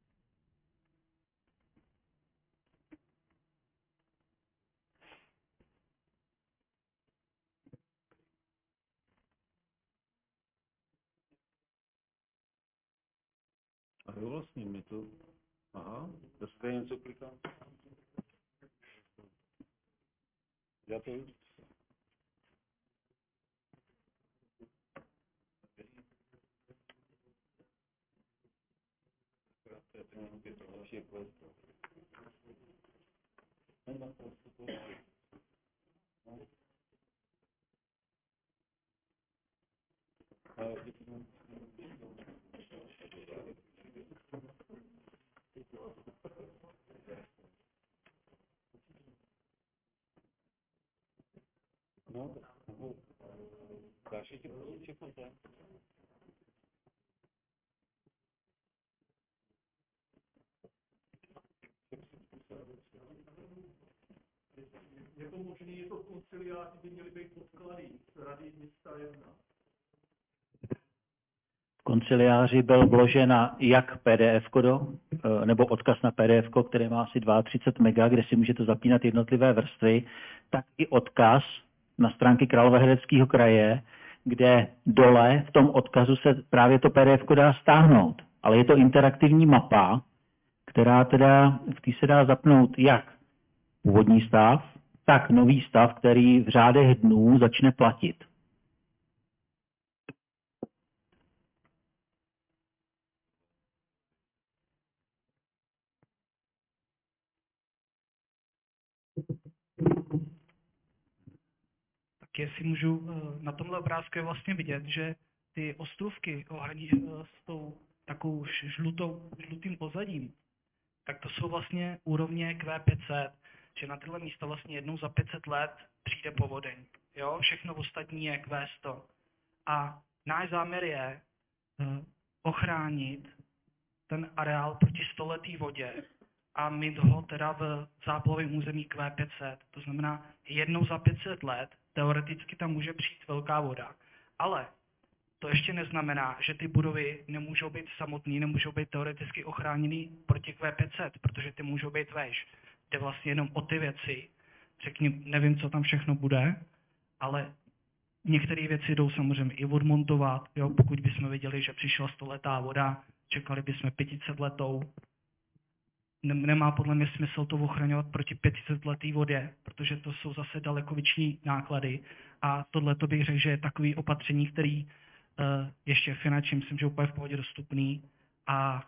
A jo, vlastně mi to... Aha, to je něco klikám. Já to... Je to možné, je to v konciliáři, by měly být podklady z Rady města 1. V konciliáři byl vložena jak PDF, nebo odkaz na PDF, který má asi 32 MB, kde si můžete zapínat jednotlivé vrstvy, tak i odkaz na stránky Královéhradeckého kraje, kde dole v tom odkazu se právě to PDF dá stáhnout. Ale je to interaktivní mapa, která teda, v té se dá zapnout jak původní stav, tak nový stav, který v řádech dnů začne platit. Tak jestli můžu, na tomhle obrázku je vlastně vidět, že ty ostrůvky s tou takovou žlutým pozadím, tak to jsou vlastně úrovně Q500, že na tyhle místa vlastně jednou za 500 let přijde povodeň. Jo? Všechno ostatní je Q100. A náš záměr je ochránit ten areál proti stoletý vodě a mít ho teda v záplavovém území Q500. To znamená, jednou za 500 let teoreticky tam může přijít velká voda. Ale to ještě neznamená, že ty budovy nemůžou být samotný, nemůžou být teoreticky ochráněný proti Q500, protože ty můžou být veš. Jde vlastně jenom o ty věci. Nevím, co tam všechno bude, ale některé věci jdou samozřejmě i odmontovat. Jo? Pokud bychom viděli, že přišla 100letá voda, čekali bychom 500 letou. Nemá podle mě smysl to ochraňovat proti 500 letý vodě, protože to jsou zase daleko vyšší náklady. A tohle to bych řekl, že je takový opatření, který ještě finančně myslím, že úplně v pohodě dostupný a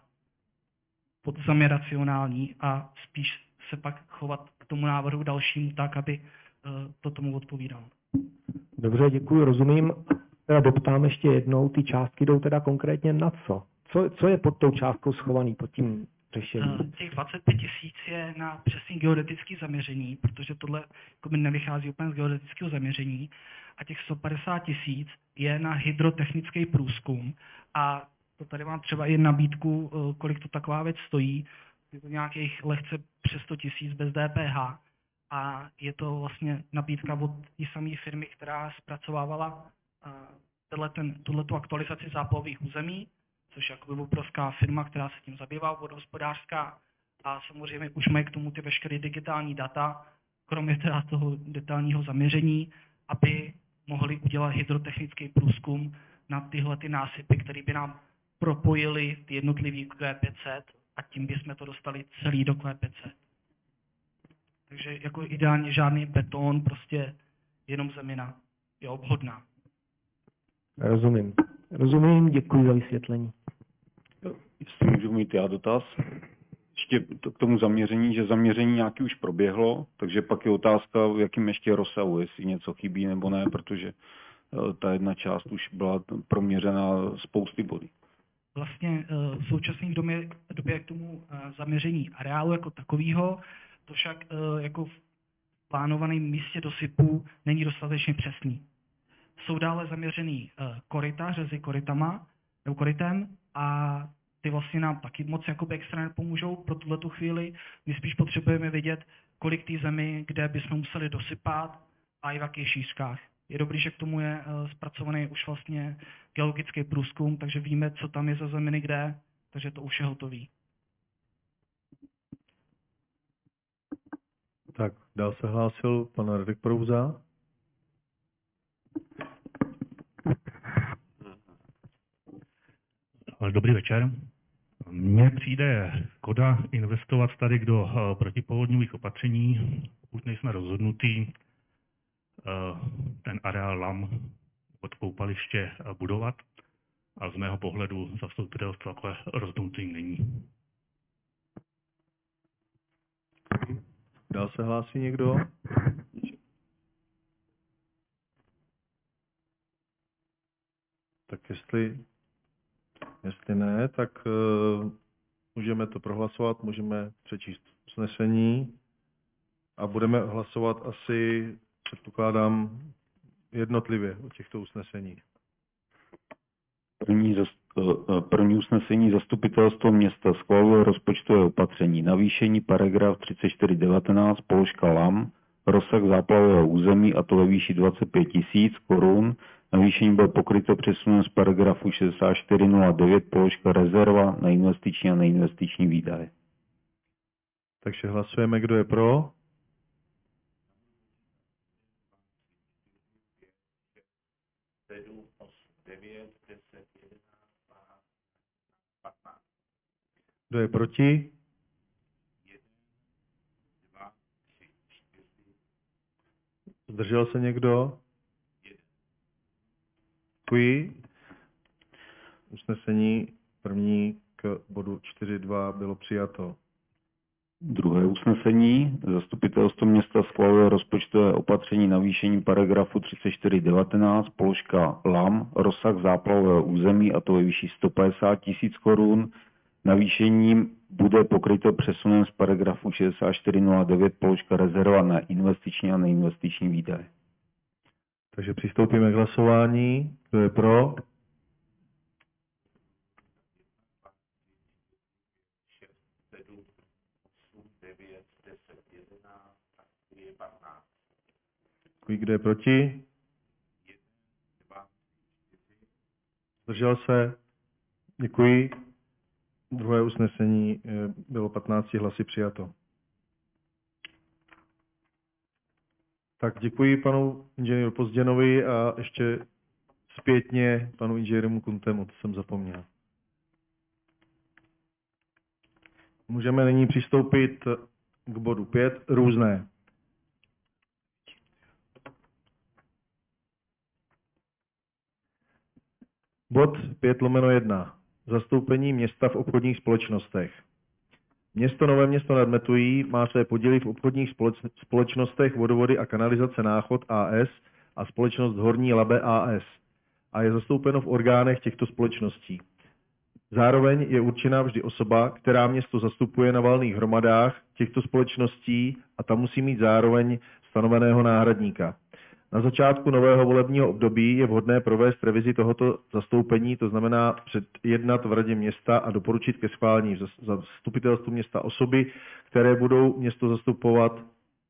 za mě racionální a spíš se pak chovat k tomu návrhu dalšímu tak, aby to tomu odpovídalo. Dobře, děkuji, rozumím. Teda doptám ještě jednou, ty částky jdou teda konkrétně na co? Co je pod tou částkou schovaný, pod tím řešením? Těch 25 000 je na přesný geodetické zaměření, protože tohle nevychází úplně z geodetického zaměření a těch 150 000 je na hydrotechnický průzkum a to tady mám třeba i nabídku, kolik to taková věc stojí, je to nějakých lehce přes 100 000 bez DPH a je to vlastně nabídka od té samé firmy, která zpracovávala tuhletu aktualizaci záplavových území, což je jakoby obrovská firma, která se tím zabývá, vodohospodářská a samozřejmě už mají k tomu ty veškeré digitální data, kromě teda toho detailního zaměření, aby mohli udělat hydrotechnický průzkum na tyhle ty násypy, které by nám propojily ty jednotlivý Q500 a tím bychom to dostali celý do Q500. Takže jako ideálně žádný beton, prostě jenom zemina je obhodná. Rozumím, děkuji za vysvětlení. Jestli můžu mít já dotaz. ještě k tomu zaměření, že zaměření nějaký už proběhlo, takže pak je otázka, v jakým ještě rozsahu, jestli něco chybí nebo ne, protože ta jedna část už byla proměřena spousty bodů. Vlastně v současné době k tomu zaměření areálu jako takového, to však jako v plánovaném místě dosypu není dostatečně přesný. Jsou dále zaměřený koryta, řezy korytama, nebo korytem, a ty vlastně nám taky moc jakoby extra nepomůžou pro tuhletu chvíli. My spíš potřebujeme vědět, kolik té zemi, kde bychom museli dosypat a i v jakých šířkách. Je dobrý, že k tomu je zpracovaný už vlastně geologický průzkum, takže víme, co tam je za zeminy kde, takže to už je hotový. Tak, dál se hlásil pan Radek Prouza. Dobrý večer. Mně přijde škoda investovat tady do protipovodňových opatření, pokud nejsme rozhodnutí ten areál LAM od koupaliště budovat, a z mého pohledu zastupitelstvo takhle rozhodnutí není. Dál se hlásí někdo? Tak jestli ne, tak můžeme to prohlasovat, můžeme přečíst usnesení a budeme hlasovat asi, předpokládám, jednotlivě o těchto usneseních. První usnesení zastupitelstvo města schvaluje rozpočtové opatření. Navýšení paragraf 3419 položka LAM, rozsah záplavového území, a to ve výši 25 000 korun. Navýšení bude pokryto přesunem z paragrafu 6409 položka rezerva na investiční a neinvestiční výdaje. Takže hlasujeme, kdo je pro. Kdo je proti? Zdržel se někdo? Děkuji. Usnesení první k bodu 4.2 bylo přijato. Druhé usnesení. Zastupitelstvo města schvaluje rozpočtové opatření navýšení paragrafu 3419 položka LAM, rozsah záplavového území, a to ve výši 150 000 korun. Navýšením bude pokryto přesunem z paragrafu 6409 položka rezerva na investiční a neinvestiční výdaje. Takže přistoupíme k hlasování. Kdo je pro? Kdo je proti? Zdržel se? Děkuji. Druhé usnesení bylo 15 hlasy přijato. Tak děkuji panu inženýru Pozděnovi a ještě zpětně panu inženýru Kuntemu, to jsem zapomněl. Můžeme nyní přistoupit k bodu 5, různé. Bod 5/1. Zastoupení města v obchodních společnostech. Město Nové Město nad Metují má své podíly v obchodních společnostech Vodovody a kanalizace Náchod a.s. a společnost Horní Labe a.s. a je zastoupeno v orgánech těchto společností. Zároveň je určena vždy osoba, která město zastupuje na valných hromadách těchto společností, a ta musí mít zároveň stanoveného náhradníka. Na začátku nového volebního období je vhodné provést revizi tohoto zastoupení, to znamená předjednat v radě města a doporučit ke schválení v zastupitelstvu města osoby, které budou město zastupovat.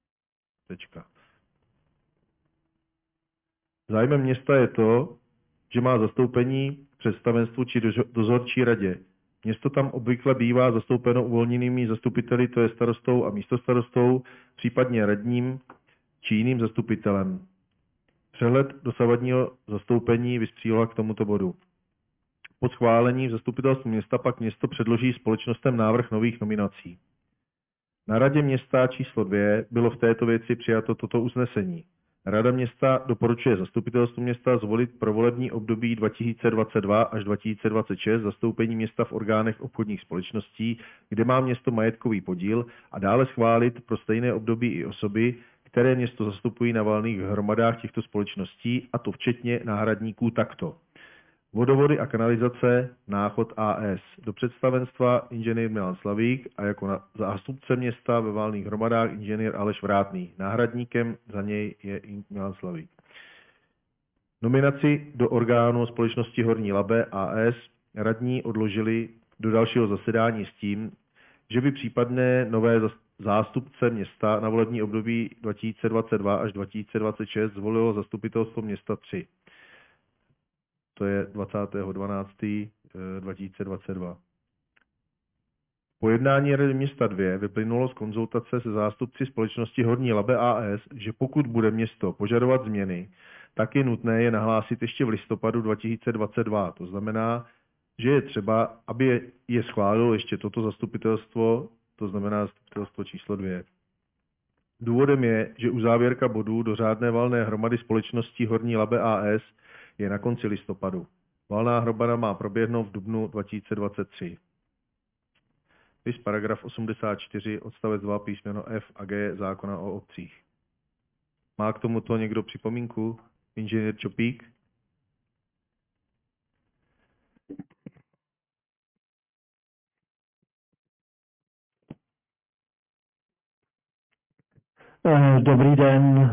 Zájmem města je to, že má zastoupení v představenstvu či dozorčí radě. Město tam obvykle bývá zastoupeno uvolněnými zastupiteli, to je starostou a místostarostou, případně radním či jiným zastupitelem. Přehled dosavadního zastoupení vystřílela k tomuto bodu. Po schválení v zastupitelstvu města pak město předloží společnostem návrh nových nominací. Na radě města číslo 2 bylo v této věci přijato toto usnesení. Rada města doporučuje zastupitelstvu města zvolit pro volební období 2022 až 2026 zastoupení města v orgánech obchodních společností, kde má město majetkový podíl, a dále schválit pro stejné období i osoby, které město zastupují na valných hromadách těchto společností, a to včetně náhradníků takto: Vodovody a kanalizace Náchod AS, do představenstva inženýr Milan Slavík a jako zástupce města ve valných hromadách inženýr Aleš Vrátný. Náhradníkem za něj je Milan Slavík. Nominaci do orgánu společnosti Horní Labe AS radní odložili do dalšího zasedání s tím, že by případné nové zástupce města na volební období 2022 až 2026 zvolilo zastupitelstvo města 3. To je 20.12.2022. Po jednání Rady města 2 vyplynulo z konzultace se zástupci společnosti Horní Labe AS, že pokud bude město požadovat změny, tak je nutné je nahlásit ještě v listopadu 2022. To znamená, že je třeba, aby je schválilo ještě toto zastupitelstvo, to znamená zastupitelstvo číslo 2. Důvodem je, že uzávěrka bodů do řádné valné hromady společnosti Horní Labe AS je na konci listopadu. Valná hromada má proběhnout v dubnu 2023. Viz paragraf 84 odstavec 2 písmeno F a G zákona o obcích. Má k tomuto někdo připomínku? Inženýr Čopík? Dobrý den,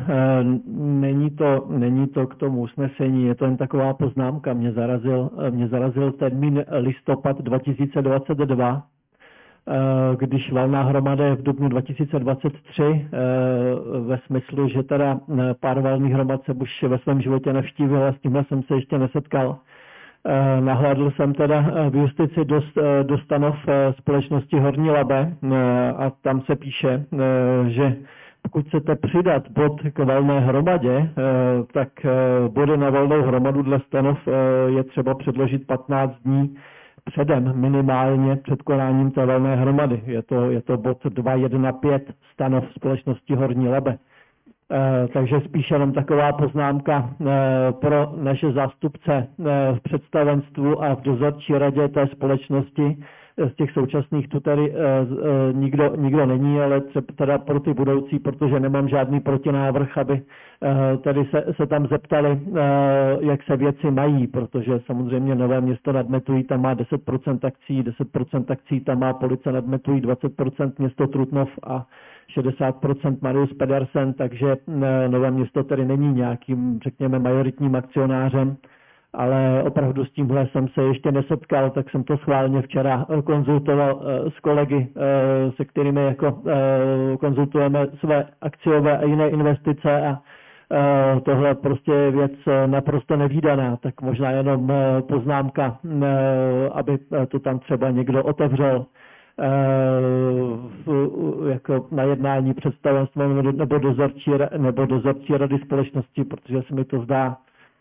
není to k tomu usnesení, je to jen taková poznámka. Mě zarazil termín listopad 2022, když valná hromada je v dubnu 2023, ve smyslu, že teda pár valných hromad jsem už ve svém životě navštívil a s tímhle jsem se ještě nesetkal. Nahlédl jsem teda v justici do stanov společnosti Horní Labe a tam se píše, že pokud chcete přidat bod k valné hromadě, tak body na valnou hromadu dle stanov je třeba předložit 15 dní předem, minimálně před konáním té valné hromady. Je to bod 2.1.5 stanov společnosti Horní Labe. Takže spíš jenom taková poznámka pro naše zástupce v představenstvu a v dozorčí radě té společnosti. Z těch současných tu tady nikdo není, ale třeba teda pro ty budoucí, protože nemám žádný protinávrh, aby tady se tam zeptali, jak se věci mají, protože samozřejmě Nové Město nad Metují tam má 10% akcí tam má Police nad Metují, 20% město Trutnov a 60% Marius Pedersen, takže Nové Město tady není nějakým, řekněme, majoritním akcionářem, ale opravdu s tímhle jsem se ještě nesetkal, tak jsem to schválně včera konzultoval s kolegy, se kterými jako konzultujeme své akciové a jiné investice a tohle prostě je věc naprosto nevídaná, tak možná jenom poznámka, aby to tam třeba někdo otevřel jako na jednání představenstva nebo dozorčí rady společnosti, protože se mi to zdá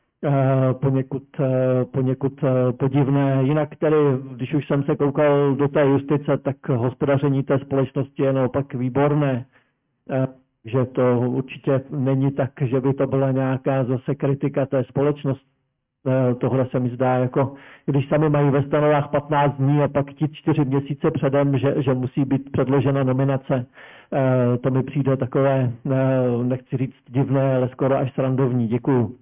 poněkud podivné. Jinak tedy, když už jsem se koukal do té justice, tak hospodaření té společnosti je naopak výborné. Že to určitě není tak, že by to byla nějaká zase kritika té společnosti. Tohle se mi zdá, jako když sami mají ve stanovách 15 dní a pak ti 4 měsíce předem, že musí být předložena nominace. To mi přijde takové, nechci říct divné, ale skoro až srandovní. Děkuju.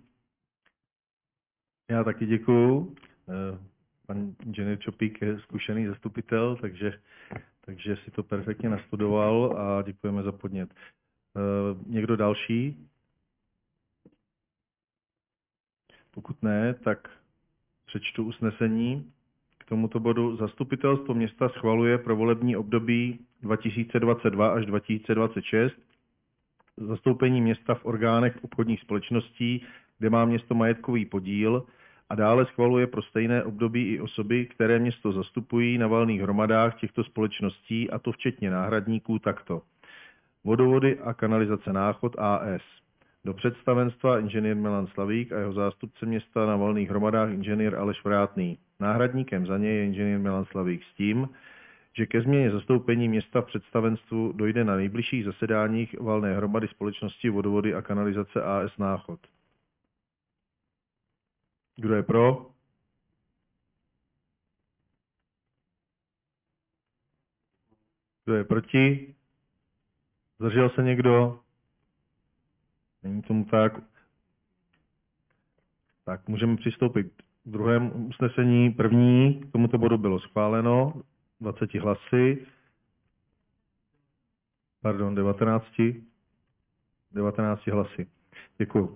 Já taky děkuju. Pan inženýr Čopík je zkušený zastupitel, takže si to perfektně nastudoval a děkujeme za podnět. Někdo další? Pokud ne, tak přečtu usnesení k tomuto bodu. Zastupitelstvo města schvaluje pro volební období 2022 až 2026 zastoupení města v orgánech obchodních společností, kde má město majetkový podíl, a dále schvaluje pro stejné období i osoby, které město zastupují na valných hromadách těchto společností, a to včetně náhradníků takto: Vodovody a kanalizace Náchod AS. Do představenstva inženýr Milan Slavík a jeho zástupce města na valných hromadách inženýr Aleš Vrátný. Náhradníkem za něj je inženýr Milan Slavík s tím, že ke změně zastoupení města v představenstvu dojde na nejbližších zasedáních valné hromady společnosti Vodovody a kanalizace AS Náchod. Kdo je pro? Kdo je proti? Zdržel se někdo? Není tomu tak. Tak můžeme přistoupit k druhému usnesení. První k tomuto bodu bylo schváleno 20 hlasy. Pardon, 19 hlasy. Děkuju.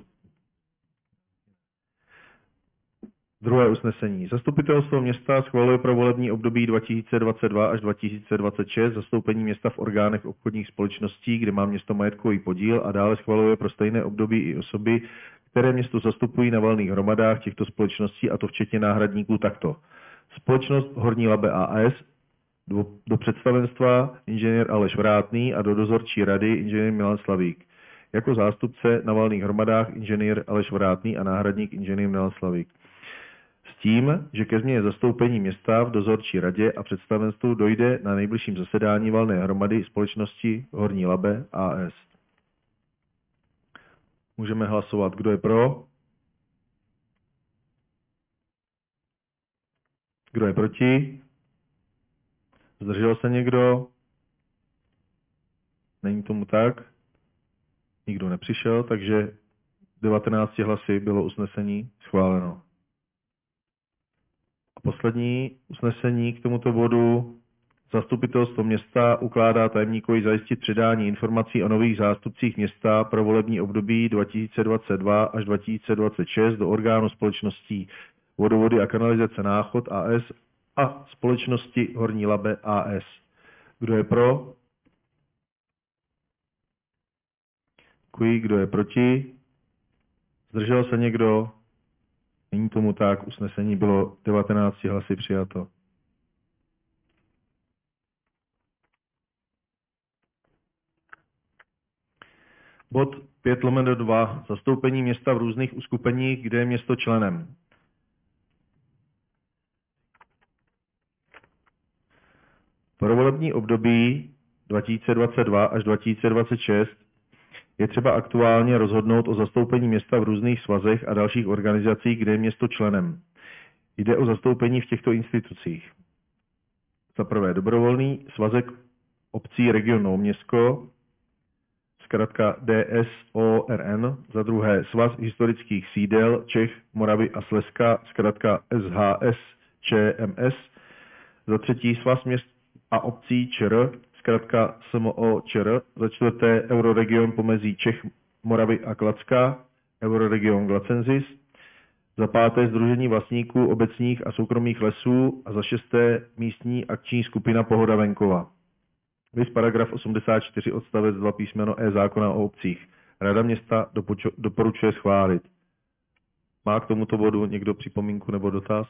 Druhé usnesení. Zastupitelstvo města schvaluje pro volební období 2022 až 2026 zastoupení města v orgánech obchodních společností, kde má město majetkový podíl, a dále schvaluje pro stejné období i osoby, které město zastupují na valných hromadách těchto společností, a to včetně náhradníků takto. Společnost Horní Labe AS, do představenstva inženýr Aleš Vrátný a do dozorčí rady inženýr Milan Slavík. Jako zástupce na valných hromadách inženýr Aleš Vrátný a náhradník inženýr Milan Slavík. S tím, že ke změně zastoupení města v dozorčí radě a představenstvu dojde na nejbližším zasedání valné hromady společnosti Horní Labe AS. Můžeme hlasovat, kdo je pro, kdo je proti, zdržel se někdo, není tomu tak, nikdo nepřišel, takže 19 hlasy bylo usnesení schváleno. A poslední usnesení k tomuto bodu. Zastupitelstvo města ukládá tajemníkovi zajistit předání informací o nových zástupcích města pro volební období 2022 až 2026 do orgánu společností Vodovody a kanalizace Náchod AS a společnosti Horní Labe AS. Kdo je pro? Děkuji. Kdo je proti? Zdržel se někdo? Není tomu tak, usnesení bylo 19 hlasy přijato. Bod 5/2. Zastoupení města v různých uskupeních, kde je město členem. Pro volební období 2022 až 2026 je třeba aktuálně rozhodnout o zastoupení města v různých svazech a dalších organizacích, kde je město členem. Jde o zastoupení v těchto institucích. Za prvé dobrovolný svazek obcí region Novoměstsko, zkrátka DSORN, za druhé Svaz historických sídel Čech, Moravy a Slezska, zkrátka SHS ČMS, za třetí Svaz měst a obcí ČR, zkrátka SMO ČR, za čtvrté Euroregion pomezí Čech, Moravy a Kladska, Euroregion Glacensis, za páté Sdružení vlastníků obecních a soukromých lesů a za šesté místní akční skupina Pohoda venkova. Viz paragraf 84 odstavec 2 písmeno E zákona o obcích. Rada města doporučuje schválit. Má k tomuto bodu někdo připomínku nebo dotaz?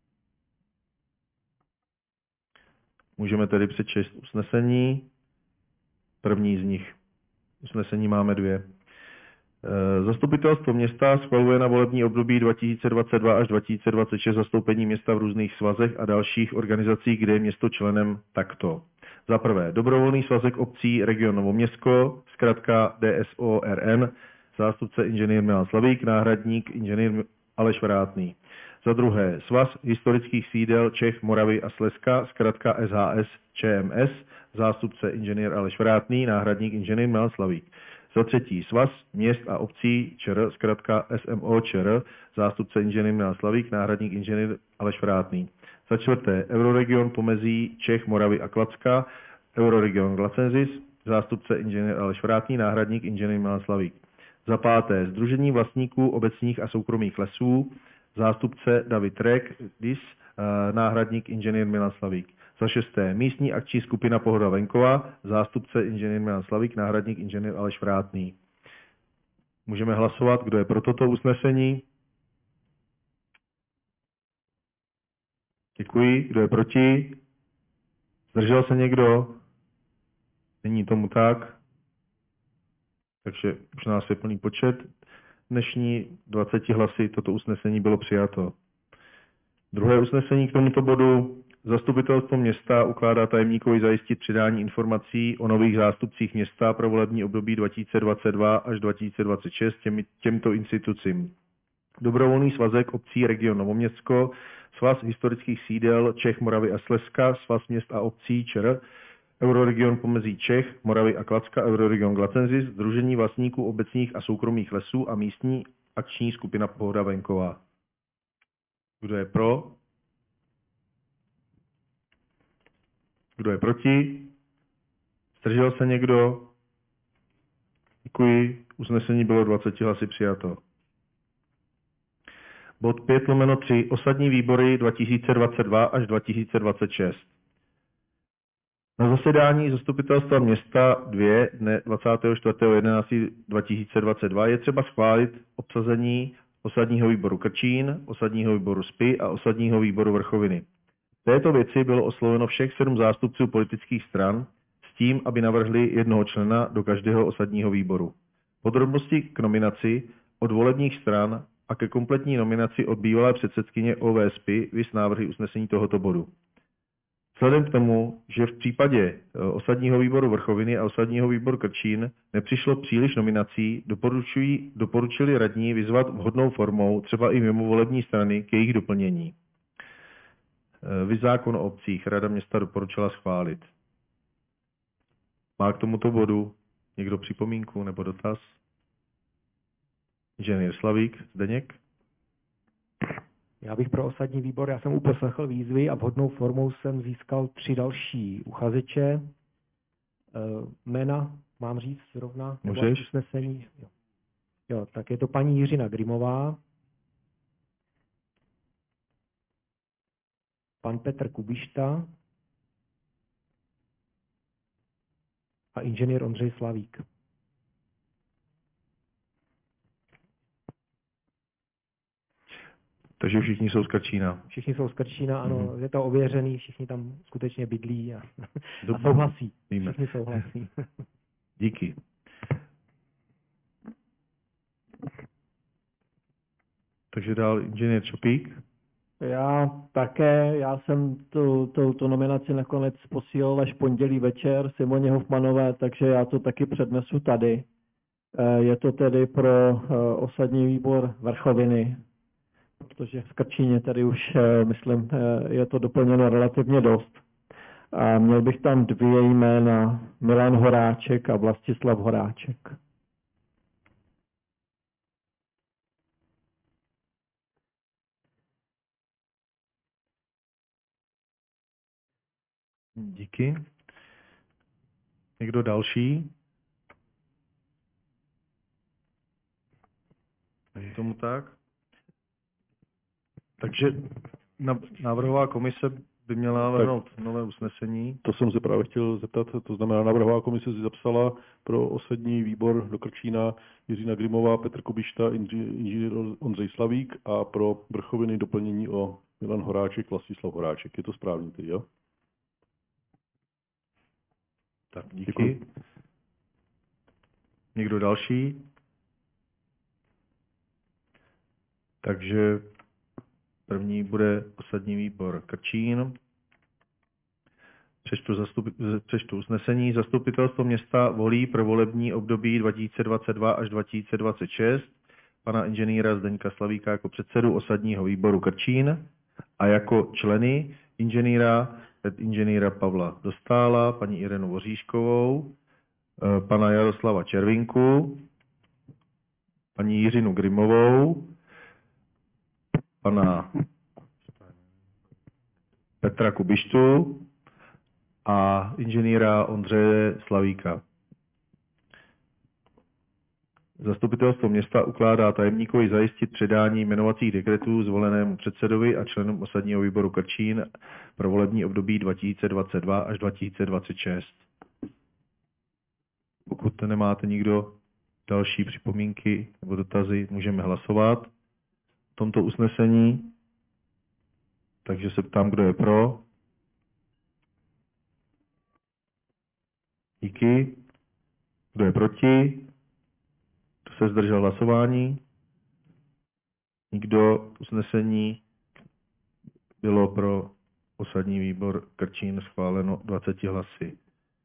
Můžeme tedy přečíst usnesení. První z nich. Usnesení máme 2. Zastupitelstvo města schvaluje na volební období 2022 až 2026 zastoupení města v různých svazech a dalších organizacích, kde je město členem takto. Za prvé dobrovolný svazek obcí region Novoměstsko, zkrátka DSORN, zástupce inženýr Milan Slavík, náhradník inženýr Aleš Vrátný. Za druhé Svaz historických sídel Čech, Moravy a Slezska, zkrátka SHS ČMS, zástupce inženýr Aleš Vrátný, náhradník inženýr Milan Slavík. Za třetí Svaz měst a obcí ČR, zkrátka SMO ČR, zástupce inženýr Milan Slavík, náhradník inženýr Aleš Vrátný. Za čtvrté Euroregion pomezí Čech, Moravy a Kladska, Euroregion Glacensis, zástupce inženýr Aleš Vrátný, náhradník inženýr Milan Slavík. Za páté Sdružení vlastníků obecních a soukromých lesů, zástupce David Rek, DIS, náhradník inženýr Milan Slavík. Za šesté místní akční skupina Pohoda venkova, zástupce inženýr Milan Slavík, náhradník inženýr Aleš Vrátný. Můžeme hlasovat, kdo je pro toto usnesení. Děkuji. Kdo je proti? Zdržel se někdo? Není tomu tak. Takže už nás je plný počet. Dnešní 20 hlasy toto usnesení bylo přijato. Druhé usnesení k tomuto bodu. Zastupitelstvo města ukládá tajemníkovi zajistit předání informací o nových zástupcích města pro volební období 2022 až 2026 těmto institucím. Dobrovolný svazek obcí region Novoměstsko, Svaz historických sídel Čech, Moravy a Slezska, Svaz měst a obcí ČR, Euroregion pomezí Čech, Moravy a Kladska, Euroregion Glacensis, Sdružení vlastníků obecních a soukromých lesů a místní akční skupina Pohoda venková. Kdo je pro? Kdo je proti? Zdržel se někdo? Děkuji. Usnesení bylo 20 hlasy přijato. Bod 5/3. Osadní výbory 2022 až 2026. Na zasedání zastupitelstva města 2 dne 24.11.2022 je třeba schválit obsazení osadního výboru Krčín, osadního výboru Spy a osadního výboru Vrchoviny. V této věci bylo osloveno všech 7 zástupců politických stran s tím, aby navrhli jednoho člena do každého osadního výboru. Podrobnosti k nominaci od volebních stran a ke kompletní nominaci od bývalé předsedkyně OVSP viz návrhy usnesení tohoto bodu. Vzhledem k tomu, že v případě osadního výboru Vrchoviny a osadního výboru Krčín nepřišlo příliš nominací, doporučili radní vyzvat vhodnou formou, třeba i mimo volební strany, k jejich doplnění. Viz zákon o obcích Rada města doporučila schválit. Má k tomuto bodu někdo připomínku nebo dotaz? Inženýr Slavík, Zdeněk? Já bych pro osadní výbor, já jsem uposlechl výzvy a vhodnou formou jsem získal 3 další uchazeče. Jména mám říct zrovna? Můžeš? Usnesení? Jo, tak je to paní Jiřina Grimová, pan Petr Kubišta a inženýr Ondřej Slavík. Takže všichni jsou z Krčína. Všichni jsou z Krčína, ano, je to ověřený, všichni tam skutečně bydlí a souhlasí. Víme. Všichni souhlasí. Díky. Takže dál inženýr Čopík. Já jsem tu nominaci nakonec posílal až pondělí večer Simoně Hofmanové, takže já to taky přednesu tady. Je to tedy pro osadní výbor Vrchoviny, protože v Krčíně tady už, myslím, je to doplněno relativně dost. A měl bych tam 2 jména, Milan Horáček a Vlastislav Horáček. Díky. Někdo další? Není tomu tak? Takže návrhová komise by měla navrhnout nové usnesení. To jsem se právě chtěl zeptat, to znamená, návrhová komise si zapsala pro osadní výbor do Krčína Jiřina Grimová, Petr Kubišta, inženýr Ondřej Slavík a pro Vrchoviny doplnění o Milan Horáček, Vlastislav Horáček. Je to správný tedy, jo? Tak díky. Děkuji. Někdo další? Takže první bude osadní výbor Krčín. Přečtu usnesení. Zastupitelstvo města volí pro volební období 2022 až 2026 pana inženýra Zdeňka Slavíka jako předsedu osadního výboru Krčín a jako členy inženýra Pavla Dostála, paní Irenu Voříškovou, pana Jaroslava Červinku, paní Jiřinu Grimovou, pana Petra Kubištu a inženýra Ondřeje Slavíka. Zastupitelstvo města ukládá tajemníkovi zajistit předání jmenovacích dekretů zvolenému předsedovi a členům osadního výboru Krčín pro volební období 2022 až 2026. Pokud nemáte nikdo další připomínky nebo dotazy, můžeme hlasovat v tomto usnesení. Takže se ptám, kdo je pro. Díky. Kdo je proti? Kdo se zdržel hlasování? Nikdo. Usnesení bylo pro Osadní výbor Krčín schváleno 20 hlasy.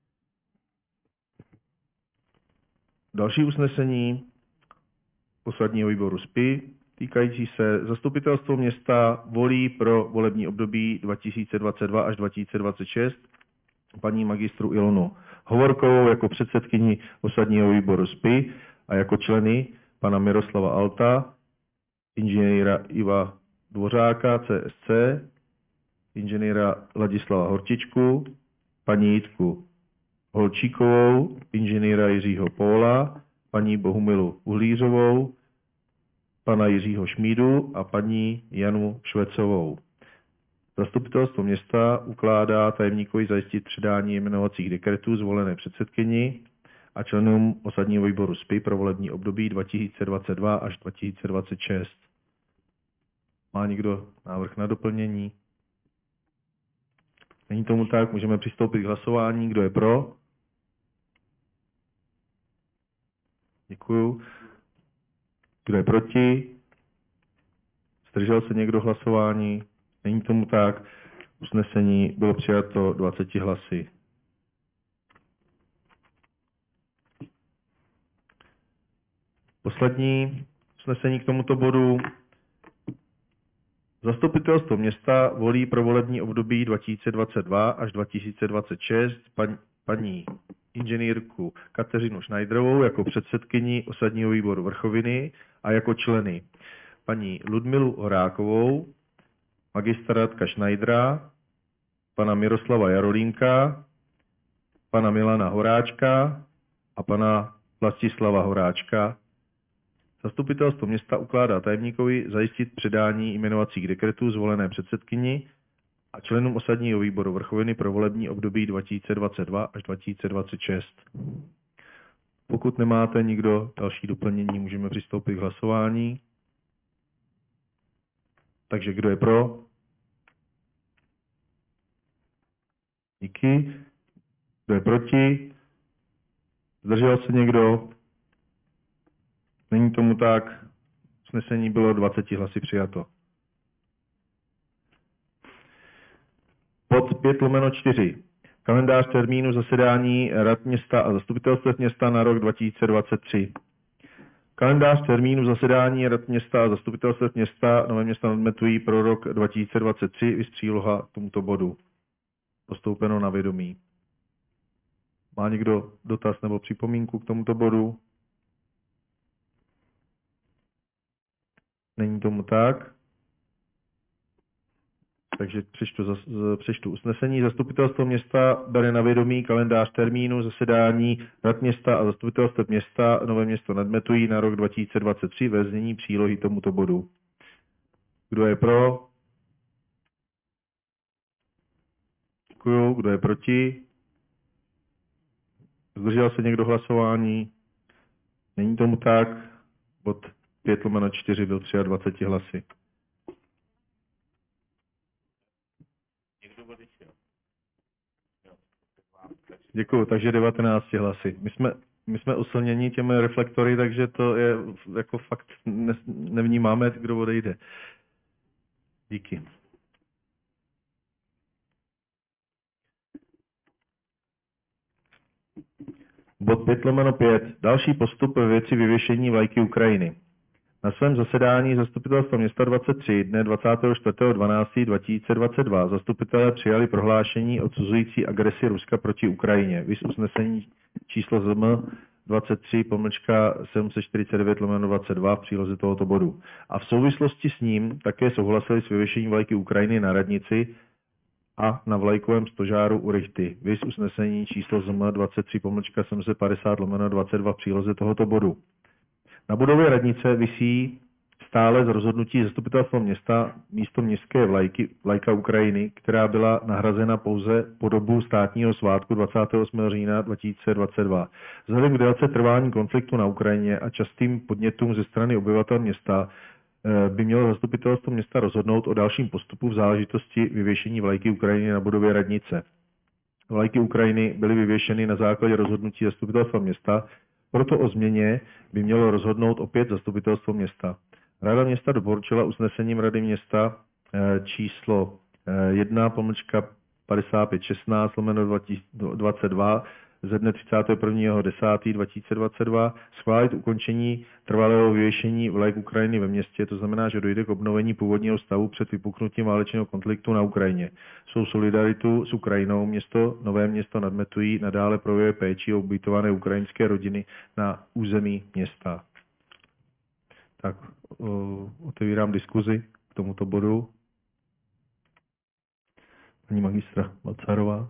Další usnesení Osadního výboru SPI týkající se zastupitelstvo města volí pro volební období 2022 až 2026 paní magistru Ilonu Hovorkovou jako předsedkyni Osadního výboru SPI a jako členy pana Miroslava Alta, inženýra Iva Dvořáka CSC, inženýra Ladislava Horčičku, paní Jitku Holčíkovou, inženýra Jiřího Póla, paní Bohumilu Uhlířovou, pana Jiřího Šmídu a paní Janu Švecovou. Zastupitelstvo města ukládá tajemníkovi zajistit předání jmenovacích dekretů zvolené předsedkyni a členům Osadního výboru SPI pro volební období 2022 až 2026. Má někdo návrh na doplnění? Není tomu tak, můžeme přistoupit k hlasování. Kdo je pro? Děkuju. Kdo je proti? Zdržel se někdo hlasování? Není tomu tak. Usnesení bylo přijato 20 hlasy. Poslední usnesení k tomuto bodu. Zastupitelstvo města volí pro volební období 2022 až 2026 paní inženýrku Kateřinu Šnajdrovou jako předsedkyni Osadního výboru Vrchoviny a jako členy paní Ludmilu Horákovou, magistra Radka Šnajdra, pana Miroslava Jarolínka, pana Milana Horáčka a pana Vlastislava Horáčka. Zastupitelstvo města ukládá tajemníkovi zajistit předání jmenovacích dekretů zvolené předsedkyni a členům Osadního výboru Vrchoviny pro volební období 2022 až 2026. Pokud nemáte nikdo další doplnění, můžeme přistoupit k hlasování. Takže kdo je pro? Díky. Kdo je proti? Zdržel se někdo? Není tomu tak. Usnesení bylo 20 hlasy přijato. Bod 5/4. Kalendář termínu zasedání rad města a zastupitelstev města na rok 2023. Kalendář termínu zasedání rad města a zastupitelstev města Nové Město nad Metují pro rok 2023 viz příloha k tomuto bodu. Postoupeno na vědomí. Má někdo dotaz nebo připomínku k tomuto bodu? Není tomu tak. Takže přečtu usnesení. Zastupitelstvo města bere na vědomí kalendář termínu zasedání rad města a zastupitelstev města Nové Město nad Metují na rok 2023 ve znění přílohy tomuto bodu. Kdo je pro? Děkuju. Kdo je proti? Zdržel se někdo hlasování? Není tomu tak. Bod 5/4 byl přijat 20 hlasy. Děkuju, takže 19 hlasy. My jsme oslněni těmi reflektory, takže to je jako fakt nevnímáme, kdo odejde. Díky. Bod 5/5. Další postup ve věci vyvěšení vlajky Ukrajiny. Na svém zasedání zastupitelstva města 23 dne 24.12.2022 zastupitelé přijali prohlášení odsuzující agresi Ruska proti Ukrajině. Viz usnesení číslo ZM 23/749/22 v příloze tohoto bodu. A v souvislosti s ním také souhlasili s vyvěšením vlajky Ukrajiny na radnici a na vlajkovém stožáru u Rychty. Viz usnesení číslo ZM 23/750/22 v příloze tohoto bodu. Na budově radnice visí stále z rozhodnutí zastupitelstva města místo městské vlajka Ukrajiny, která byla nahrazena pouze po dobu státního svátku 28. října 2022. Vzhledem k délce trvání konfliktu na Ukrajině a častým podnětům ze strany obyvatel města by mělo zastupitelstvo města rozhodnout o dalším postupu v záležitosti vyvěšení vlajky Ukrajiny na budově radnice. Vlajky Ukrajiny byly vyvěšeny na základě rozhodnutí zastupitelstva města, proto o změně by mělo rozhodnout opět zastupitelstvo města. Rada města doporučila usnesením Rady města číslo 1/5516/22 ze dne 31.10.2022 schválit ukončení trvalého vyvěšení vlajek Ukrajiny ve městě, to znamená, že dojde k obnovení původního stavu před vypuknutím válečného konfliktu na Ukrajině. Svou solidaritu s Ukrajinou Nové Město nad Metují nadále projevuje péči o ubytované ukrajinské rodiny na území města. Tak, otevírám diskuzi k tomuto bodu. Paní magistra Balcarová.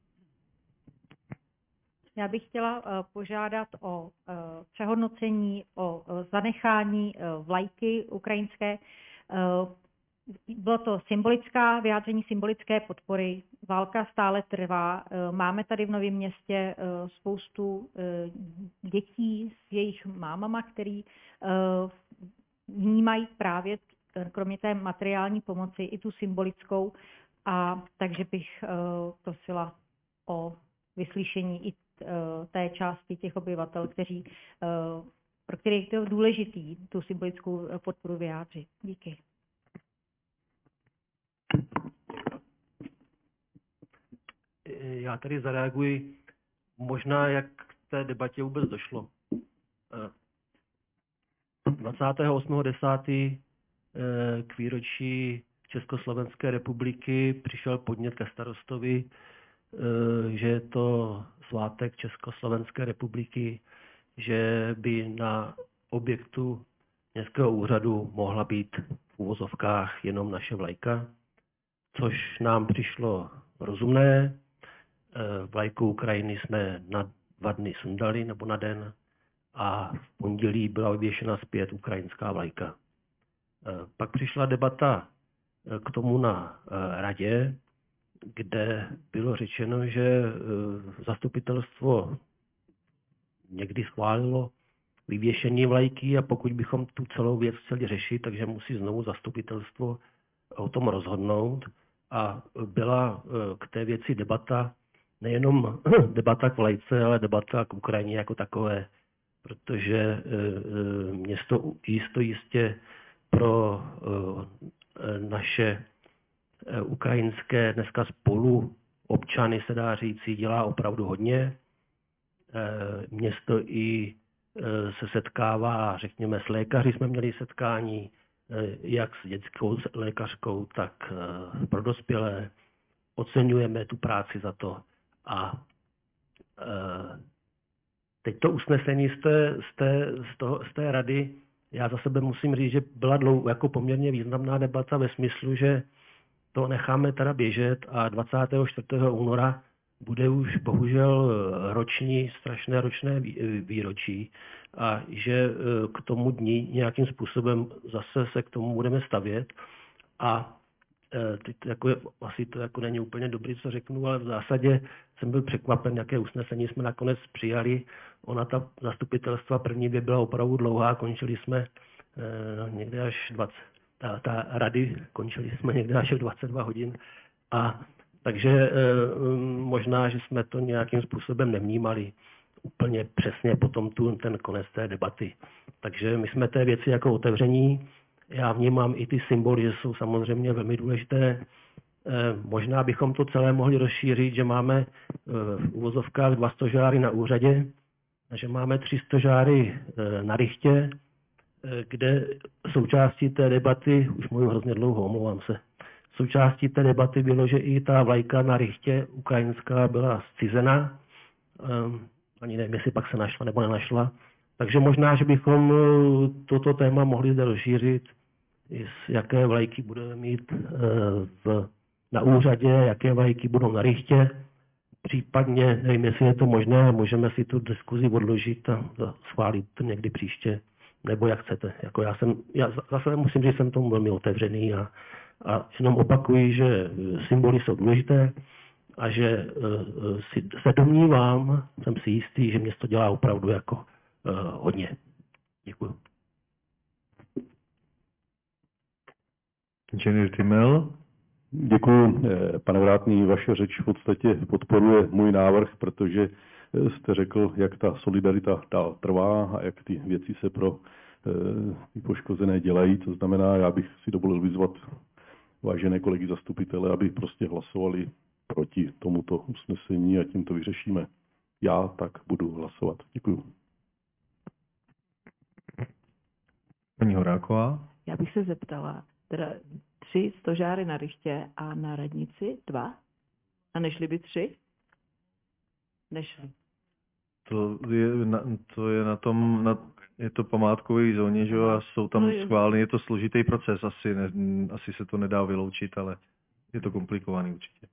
Já bych chtěla požádat o přehodnocení, o zanechání vlajky ukrajinské. Bylo to vyjádření symbolické podpory. Válka stále trvá. Máme tady v Novém Městě spoustu dětí s jejich mámama, který vnímají právě kromě té materiální pomoci i tu symbolickou. A takže bych prosila o vyslyšení i té části těch obyvatel, pro které je to důležitý tu symbolickou podporu vyjádřit. Díky. Já tady zareaguji možná, jak k té debatě vůbec došlo. 28.10. k výročí Československé republiky přišel podnět ke starostovi, že je to svátek Československé republiky, že by na objektu městského úřadu mohla být v uvozovkách jenom naše vlajka, což nám přišlo rozumné. Vlajku Ukrajiny jsme na 2 dny sundali nebo na den a v pondělí byla vyvěšena zpět ukrajinská vlajka. Pak přišla debata k tomu na radě, kde bylo řečeno, že zastupitelstvo někdy schválilo vyvěšení vlajky a pokud bychom tu celou věc chtěli řešit, takže musí znovu zastupitelstvo o tom rozhodnout. A byla k té věci debata, nejenom debata k vlajce, ale debata k Ukrajině jako takové, protože město jistě pro naše ukrajinské dneska spolu občany, se dá říci, dělá opravdu hodně. Město i se setkává, řekněme, s lékaři jsme měli setkání, jak s dětskou lékařkou, tak pro dospělé. Oceňujeme tu práci za to. A teď to usnesení z té rady, já za sebe musím říct, že byla jako poměrně významná debata ve smyslu, že to necháme teda běžet a 24. února bude už bohužel strašné ročné výročí a že k tomu dni nějakým způsobem zase se k tomu budeme stavět a teď asi to jako není úplně dobrý, co řeknu, ale v zásadě jsem byl překvapen, jaké usnesení jsme nakonec přijali. Ona ta zastupitelstva první 2 byla opravdu dlouhá, končili jsme někde až 20, ta rady končili jsme někde až 22 hodin a takže možná, že jsme to nějakým způsobem nevnímali úplně přesně potom ten konec té debaty. Takže my jsme té věci jako otevření. Já vnímám i ty symboly, že jsou samozřejmě velmi důležité. Možná bychom to celé mohli rozšířit, že máme v uvozovkách 2 stožáry na úřadě, že máme 3 stožáry na Rychtě, kde součástí té debaty, už mluvím hrozně dlouho, omlouvám se, součástí té debaty bylo, že i ta vlajka na Rychtě ukrajinská byla zcizena. Ani nevím, jestli pak se našla nebo nenašla. Takže možná, že bychom toto téma mohli zde rozšířit, jaké vlajky budeme mít na úřadě, jaké vlajky budou na Rychtě. Případně, nevím, jestli je to možné, můžeme si tu diskuzi odložit a schválit to někdy příště, nebo jak chcete. Jako já zase musím říct, že jsem tomu velmi otevřený a jenom opakuji, že symboly jsou důležité a že se domnívám, jsem si jistý, že město dělá opravdu jako hodně. Děkuji. Inženýr Timel. Děkuji, pane Vrátný, vaše řeč v podstatě podporuje můj návrh, protože jste řekl, jak ta solidarita dál trvá a jak ty věci se pro ty poškozené dělají. To znamená, já bych si dovolil vyzvat vážené kolegy zastupitele, aby prostě hlasovali proti tomuto usnesení a tím to vyřešíme. Já tak budu hlasovat. Děkuju. Paní Horáková. Já bych se zeptala, teda 3 stožáry na Rychtě a na radnici 2? A nešli by 3? Nešli. To je na tom, je to památkový zóně, že jo, a jsou tam schváleny, je to složitý proces, asi se to nedá vyloučit, ale je to komplikovaný určitě.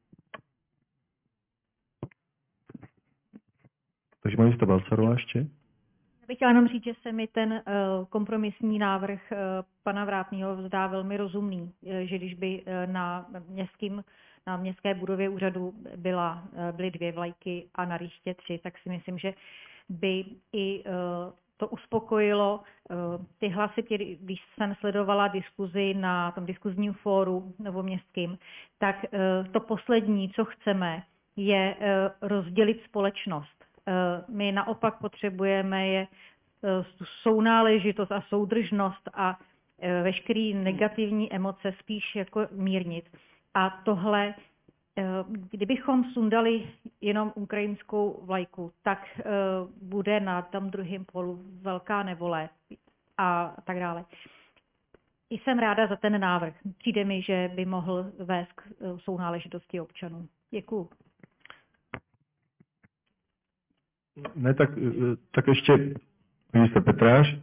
Takže magister Balcarová ještě? Já bych chtěla jenom říct, že se mi ten kompromisní návrh pana Vrátného zdá velmi rozumný, že když by na městské budově úřadu byly 2 vlajky a na Rychtě 3, tak si myslím, že by i to uspokojilo ty hlasy, když jsem sledovala diskuzi na tom diskuzním fóru novoměstským, tak to poslední, co chceme, je rozdělit společnost. My naopak potřebujeme sounáležitost a soudržnost a veškeré negativní emoce spíš jako mírnit. A tohle, kdybychom sundali jenom ukrajinskou vlajku, tak bude na tom druhém polu velká nevole a tak dále. Jsem ráda za ten návrh. Přijde mi, že by mohl vést k sounáležitosti občanů. Děkuju. Ne, tak ještě ministr Petráš.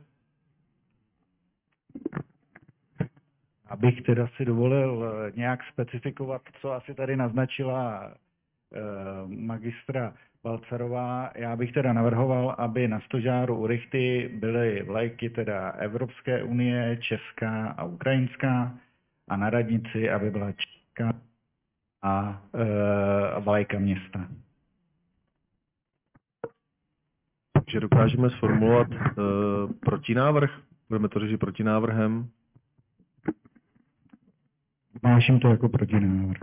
Abych teda si dovolil nějak specifikovat, co asi tady naznačila magistra Balcarová. Já bych teda navrhoval, aby na stožáru u Rychty byly vlajky teda Evropské unie, česká a ukrajinská a na radnici, aby byla česká a vlajka města. Takže dokážeme sformulovat protinávrh? Budeme to řešit protinávrhem? Máším to jako protinávrh.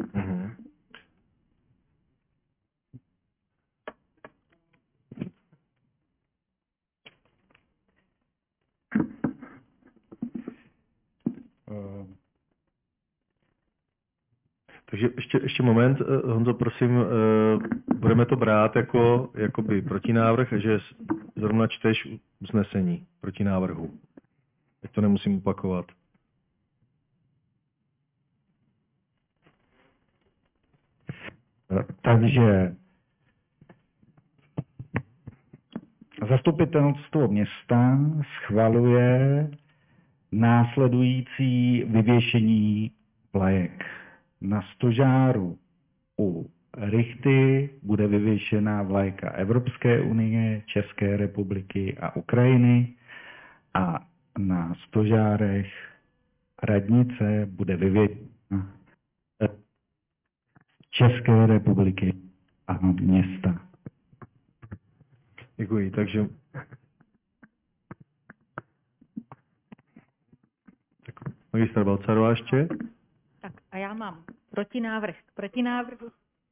Takže ještě moment, Honzo, prosím, budeme to brát jako jakoby protinávrh, že zrovna čteš usnesení proti návrhu. Tak to nemusím opakovat. Takže zastupitelstvo města schvaluje následující vyvěšení vlajek. Na stožáru u Rychty bude vyvěšená vlajka Evropské unie, České republiky a Ukrajiny a na stožárech radnice bude vyvěšená České republiky a města. Děkuji. Takže magister Balcarová ještě. Tak a já mám protinávrh k protinávrhu.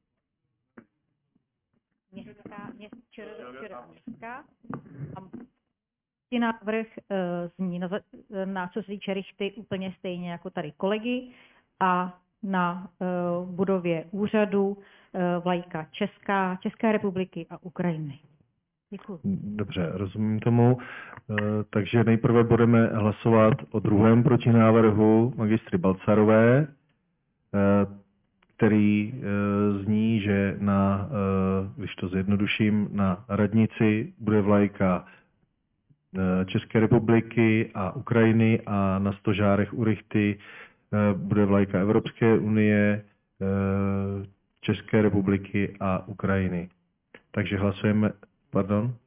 Městská. A protinávrh zní na co se týče Rychty úplně stejně jako tady kolegy a na budově úřadu vlajka České republiky a Ukrajiny. Děkuji. Dobře, rozumím tomu. Takže nejprve budeme hlasovat o druhém protinávrhu magistry Balcarové, který zní, že když to zjednoduším, na radnici bude vlajka České republiky a Ukrajiny a na stožárech u Rychty bude vlajka Evropské unie, České republiky a Ukrajiny. Takže hlasujeme, pardon?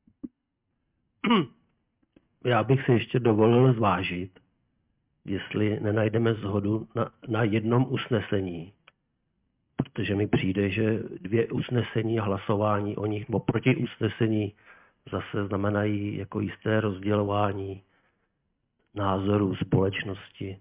Já bych si ještě dovolil zvážit, jestli nenajdeme shodu na jednom usnesení, protože mi přijde, že 2 usnesení a hlasování o nich, nebo proti usnesení zase znamenají jako jisté rozdělování názorů společnosti.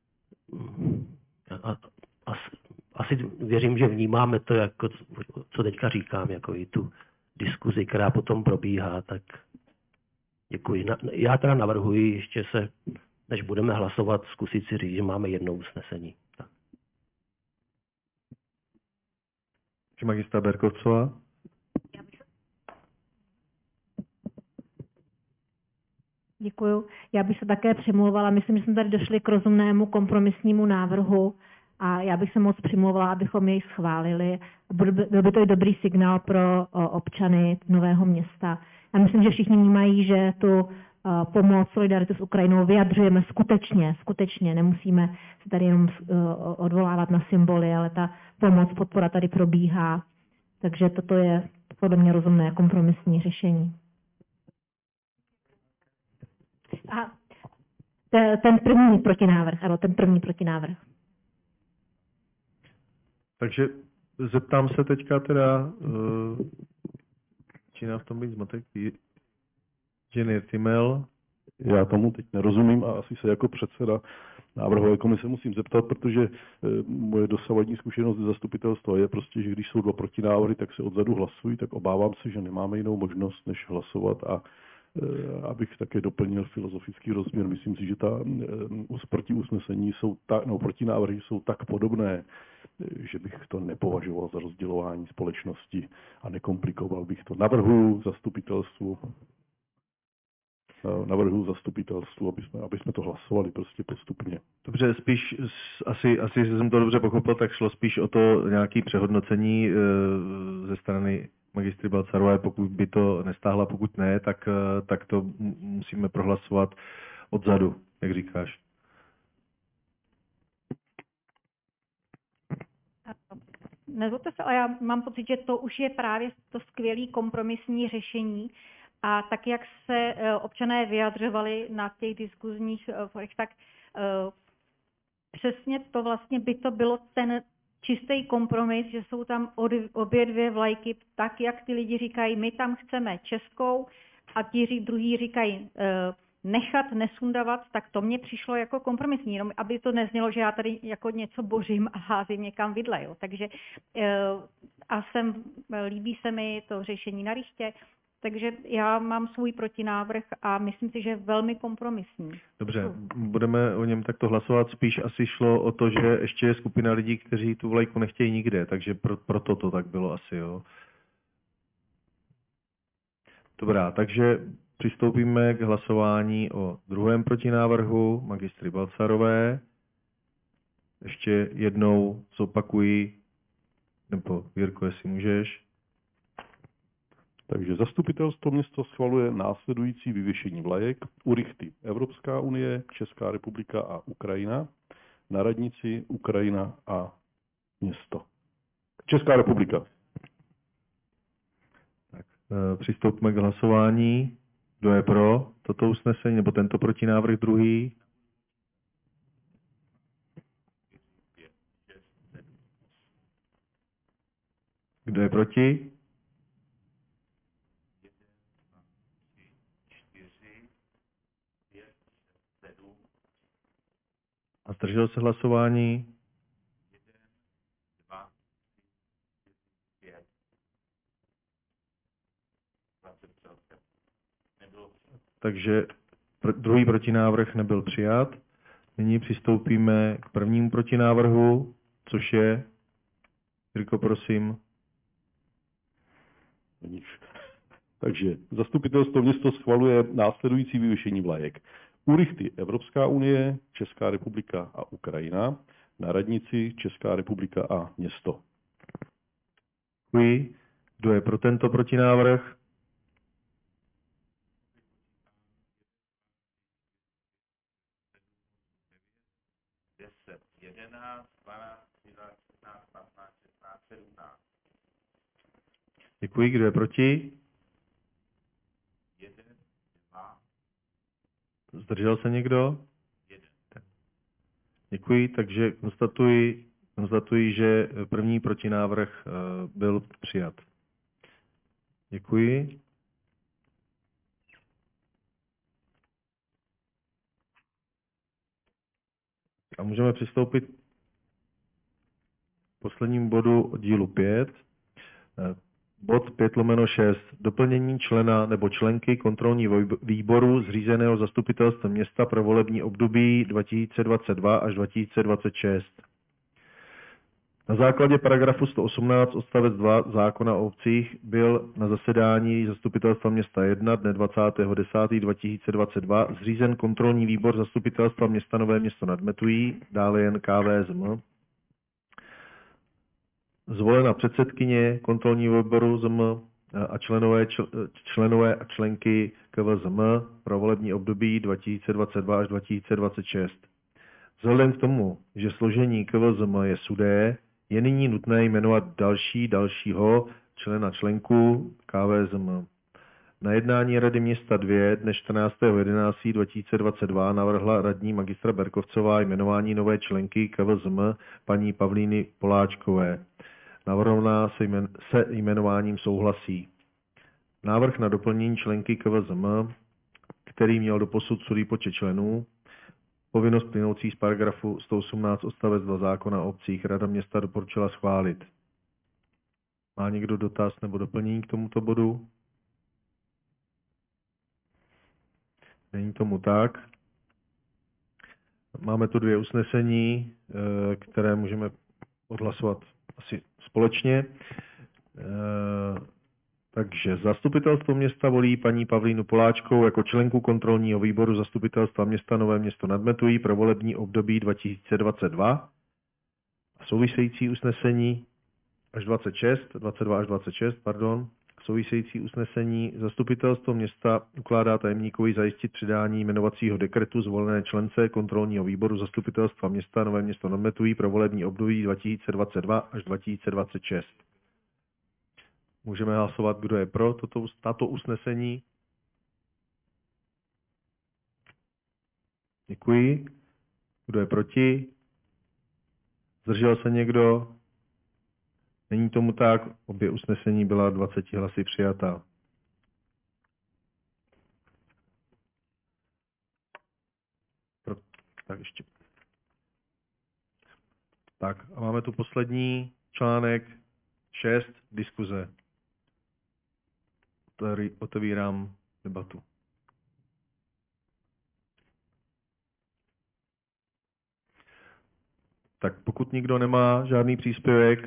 Asi věřím, že vnímáme to, jako, co teďka říkám, jako i tu diskuzi, která potom probíhá, tak děkuji. Já teda navrhuji ještě se, než budeme hlasovat, zkusit si říct, že máme jedno usnesení. Tak. Magistra Berkovcová. Děkuju. Já bych se také přimlouvala. Myslím, že jsme tady došli k rozumnému kompromisnímu návrhu a já bych se moc přimlouvala, abychom jej schválili. Byl by to i dobrý signál pro občany Nového Města. Já myslím, že všichni vnímají, že tu pomoc, solidaritu s Ukrajinou vyjadřujeme skutečně. Nemusíme se tady jenom odvolávat na symboly, ale ta pomoc, podpora tady probíhá. Takže toto je podle mě rozumné kompromisní řešení. A ten první protinávrh. Takže zeptám se teďka teda, začíná v tom být zmatek, Jenny Timel. Já tomu teď nerozumím a asi se jako předseda návrhové komise musím zeptat, protože moje dosavadní zkušenost ze zastupitelstva je prostě, že když jsou dva protinávrhy, tak se odzadu hlasují, tak obávám se, že nemáme jinou možnost, než hlasovat a abych také doplnil filozofický rozměr. Myslím si, že protinávrhy jsou tak podobné, že bych to nepovažoval za rozdělování společnosti a nekomplikoval bych to. Navrhuji zastupitelstvu, aby jsme to hlasovali prostě postupně. Dobře, spíš asi jsem to dobře pochopil, tak šlo spíš o to nějaké přehodnocení ze strany magistry Balcarové, pokud by to nestáhla, pokud ne, tak to musíme prohlasovat odzadu, jak říkáš. Nezlobte se, ale já mám pocit, že to už je právě to skvělé kompromisní řešení. A tak, jak se občané vyjadřovali na těch diskuzních forech, tak přesně to vlastně by to bylo ten čistý kompromis, že jsou tam obě dvě vlajky, tak, jak ty lidi říkají, my tam chceme českou a ti druhý říkají nechat, nesundavat, tak to mně přišlo jako kompromisní, jenom aby to neznělo, že já tady jako něco bořím a házím někam vidle. Jo. Takže líbí se mi to řešení na Rychtě. Takže já mám svůj protinávrh a myslím si, že je velmi kompromisní. Dobře, budeme o něm takto hlasovat. Spíš asi šlo o to, že ještě je skupina lidí, kteří tu vlajku nechtějí nikde, takže proto to tak bylo asi, jo. Dobrá, takže přistoupíme k hlasování o druhém protinávrhu magistry Balcarové. Ještě jednou zopakuji, nebo Jirko, jestli můžeš. Takže zastupitelstvo města schvaluje následující vyvěšení vlajek u Rychty Evropská unie, Česká republika a Ukrajina, na radnici Ukrajina a město. Česká republika. Tak, přistoupíme k hlasování. Kdo je pro toto usnesení, nebo tento protinávrh druhý? Kdo je proti? A zdržel se hlasování? 1, 2, 3, 4, 5. 20. Nebylo. Takže druhý protinávrh nebyl přijat. Nyní přistoupíme k prvnímu protinávrhu, což je, Jirko, prosím. Takže zastupitelstvo město schvaluje následující vyvěšení vlajek. U Rychty Evropská unie, Česká republika a Ukrajina, na radnici Česká republika a město. Děkuji. Kdo je pro tento protinávrh? Deset, 11, 12, 13, 14, 15, 16, 17. Děkuji. Kdo je proti? 1, 2. Zdržel se někdo? 1. Děkuji, takže konstatuji, že první protinávrh byl přijat. Děkuji. A můžeme přistoupit k poslednímu bodu oddílu 5. Bod 5/6. Doplnění člena nebo členky kontrolního výboru zřízeného zastupitelstvem města pro volební období 2022 až 2026. Na základě paragrafu 118 odstavec 2 zákona o obcích byl na zasedání Zastupitelstva města 1 dne 20.10.2022 zřízen kontrolní výbor Zastupitelstva města Nové Město nad Metují, dále jen KVZM. Zvolena předsedkyně kontrolního výboru ZM a členové a členky KVZM pro volební období 2022 až 2026. Vzhledem k tomu, že složení KVZM je sudé, je nyní nutné jmenovat dalšího člena členku KVZM. Na jednání Rady města 2 dne 14.11.2022 navrhla radní magistra Berkovcová jmenování nové členky KVZM paní Pavlíny Poláčkové. Navrhovaná se jmenováním souhlasí. Návrh na doplnění členky KVZM, který měl doposud sudý počet členů, povinnost plynoucí z paragrafu 118 odstavec 2 zákona o obcích, Rada města doporučila schválit. Má někdo dotaz nebo doplnění k tomuto bodu? Není tomu tak. Máme tu 2 usnesení, které můžeme odhlasovat asi společně. Takže Zastupitelstvo města volí paní Pavlínu Poláčkovou jako členku kontrolního výboru Zastupitelstva města Nové Město nad Metují pro volební období 2022. Související usnesení až 22 až 26, související usnesení Zastupitelstvo města ukládá tajemníkovi zajistit předání jmenovacího dekretu zvolené člence kontrolního výboru Zastupitelstva města Nové Město nad Metují pro volební období 2022 až 2026. Můžeme hlasovat, kdo je pro tato usnesení. Děkuji. Kdo je proti? Zdržel se někdo? Není tomu tak, obě usnesení byla 20 hlasy přijatá. Tak ještě. Tak a máme tu poslední článek 6, diskuze. Otevírám debatu. Tak pokud nikdo nemá žádný příspěvek,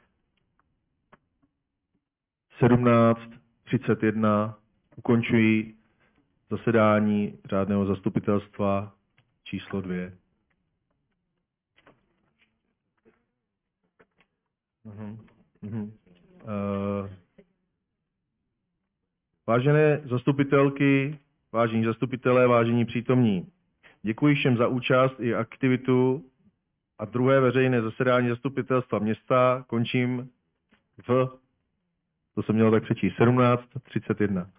17:31 ukončuji zasedání řádného zastupitelstva číslo 2. Vážené zastupitelky, vážení zastupitelé, vážení přítomní, děkuji všem za účast i aktivitu a druhé veřejné zasedání zastupitelstva města končím to jsem měl tak přečíst, 17:31.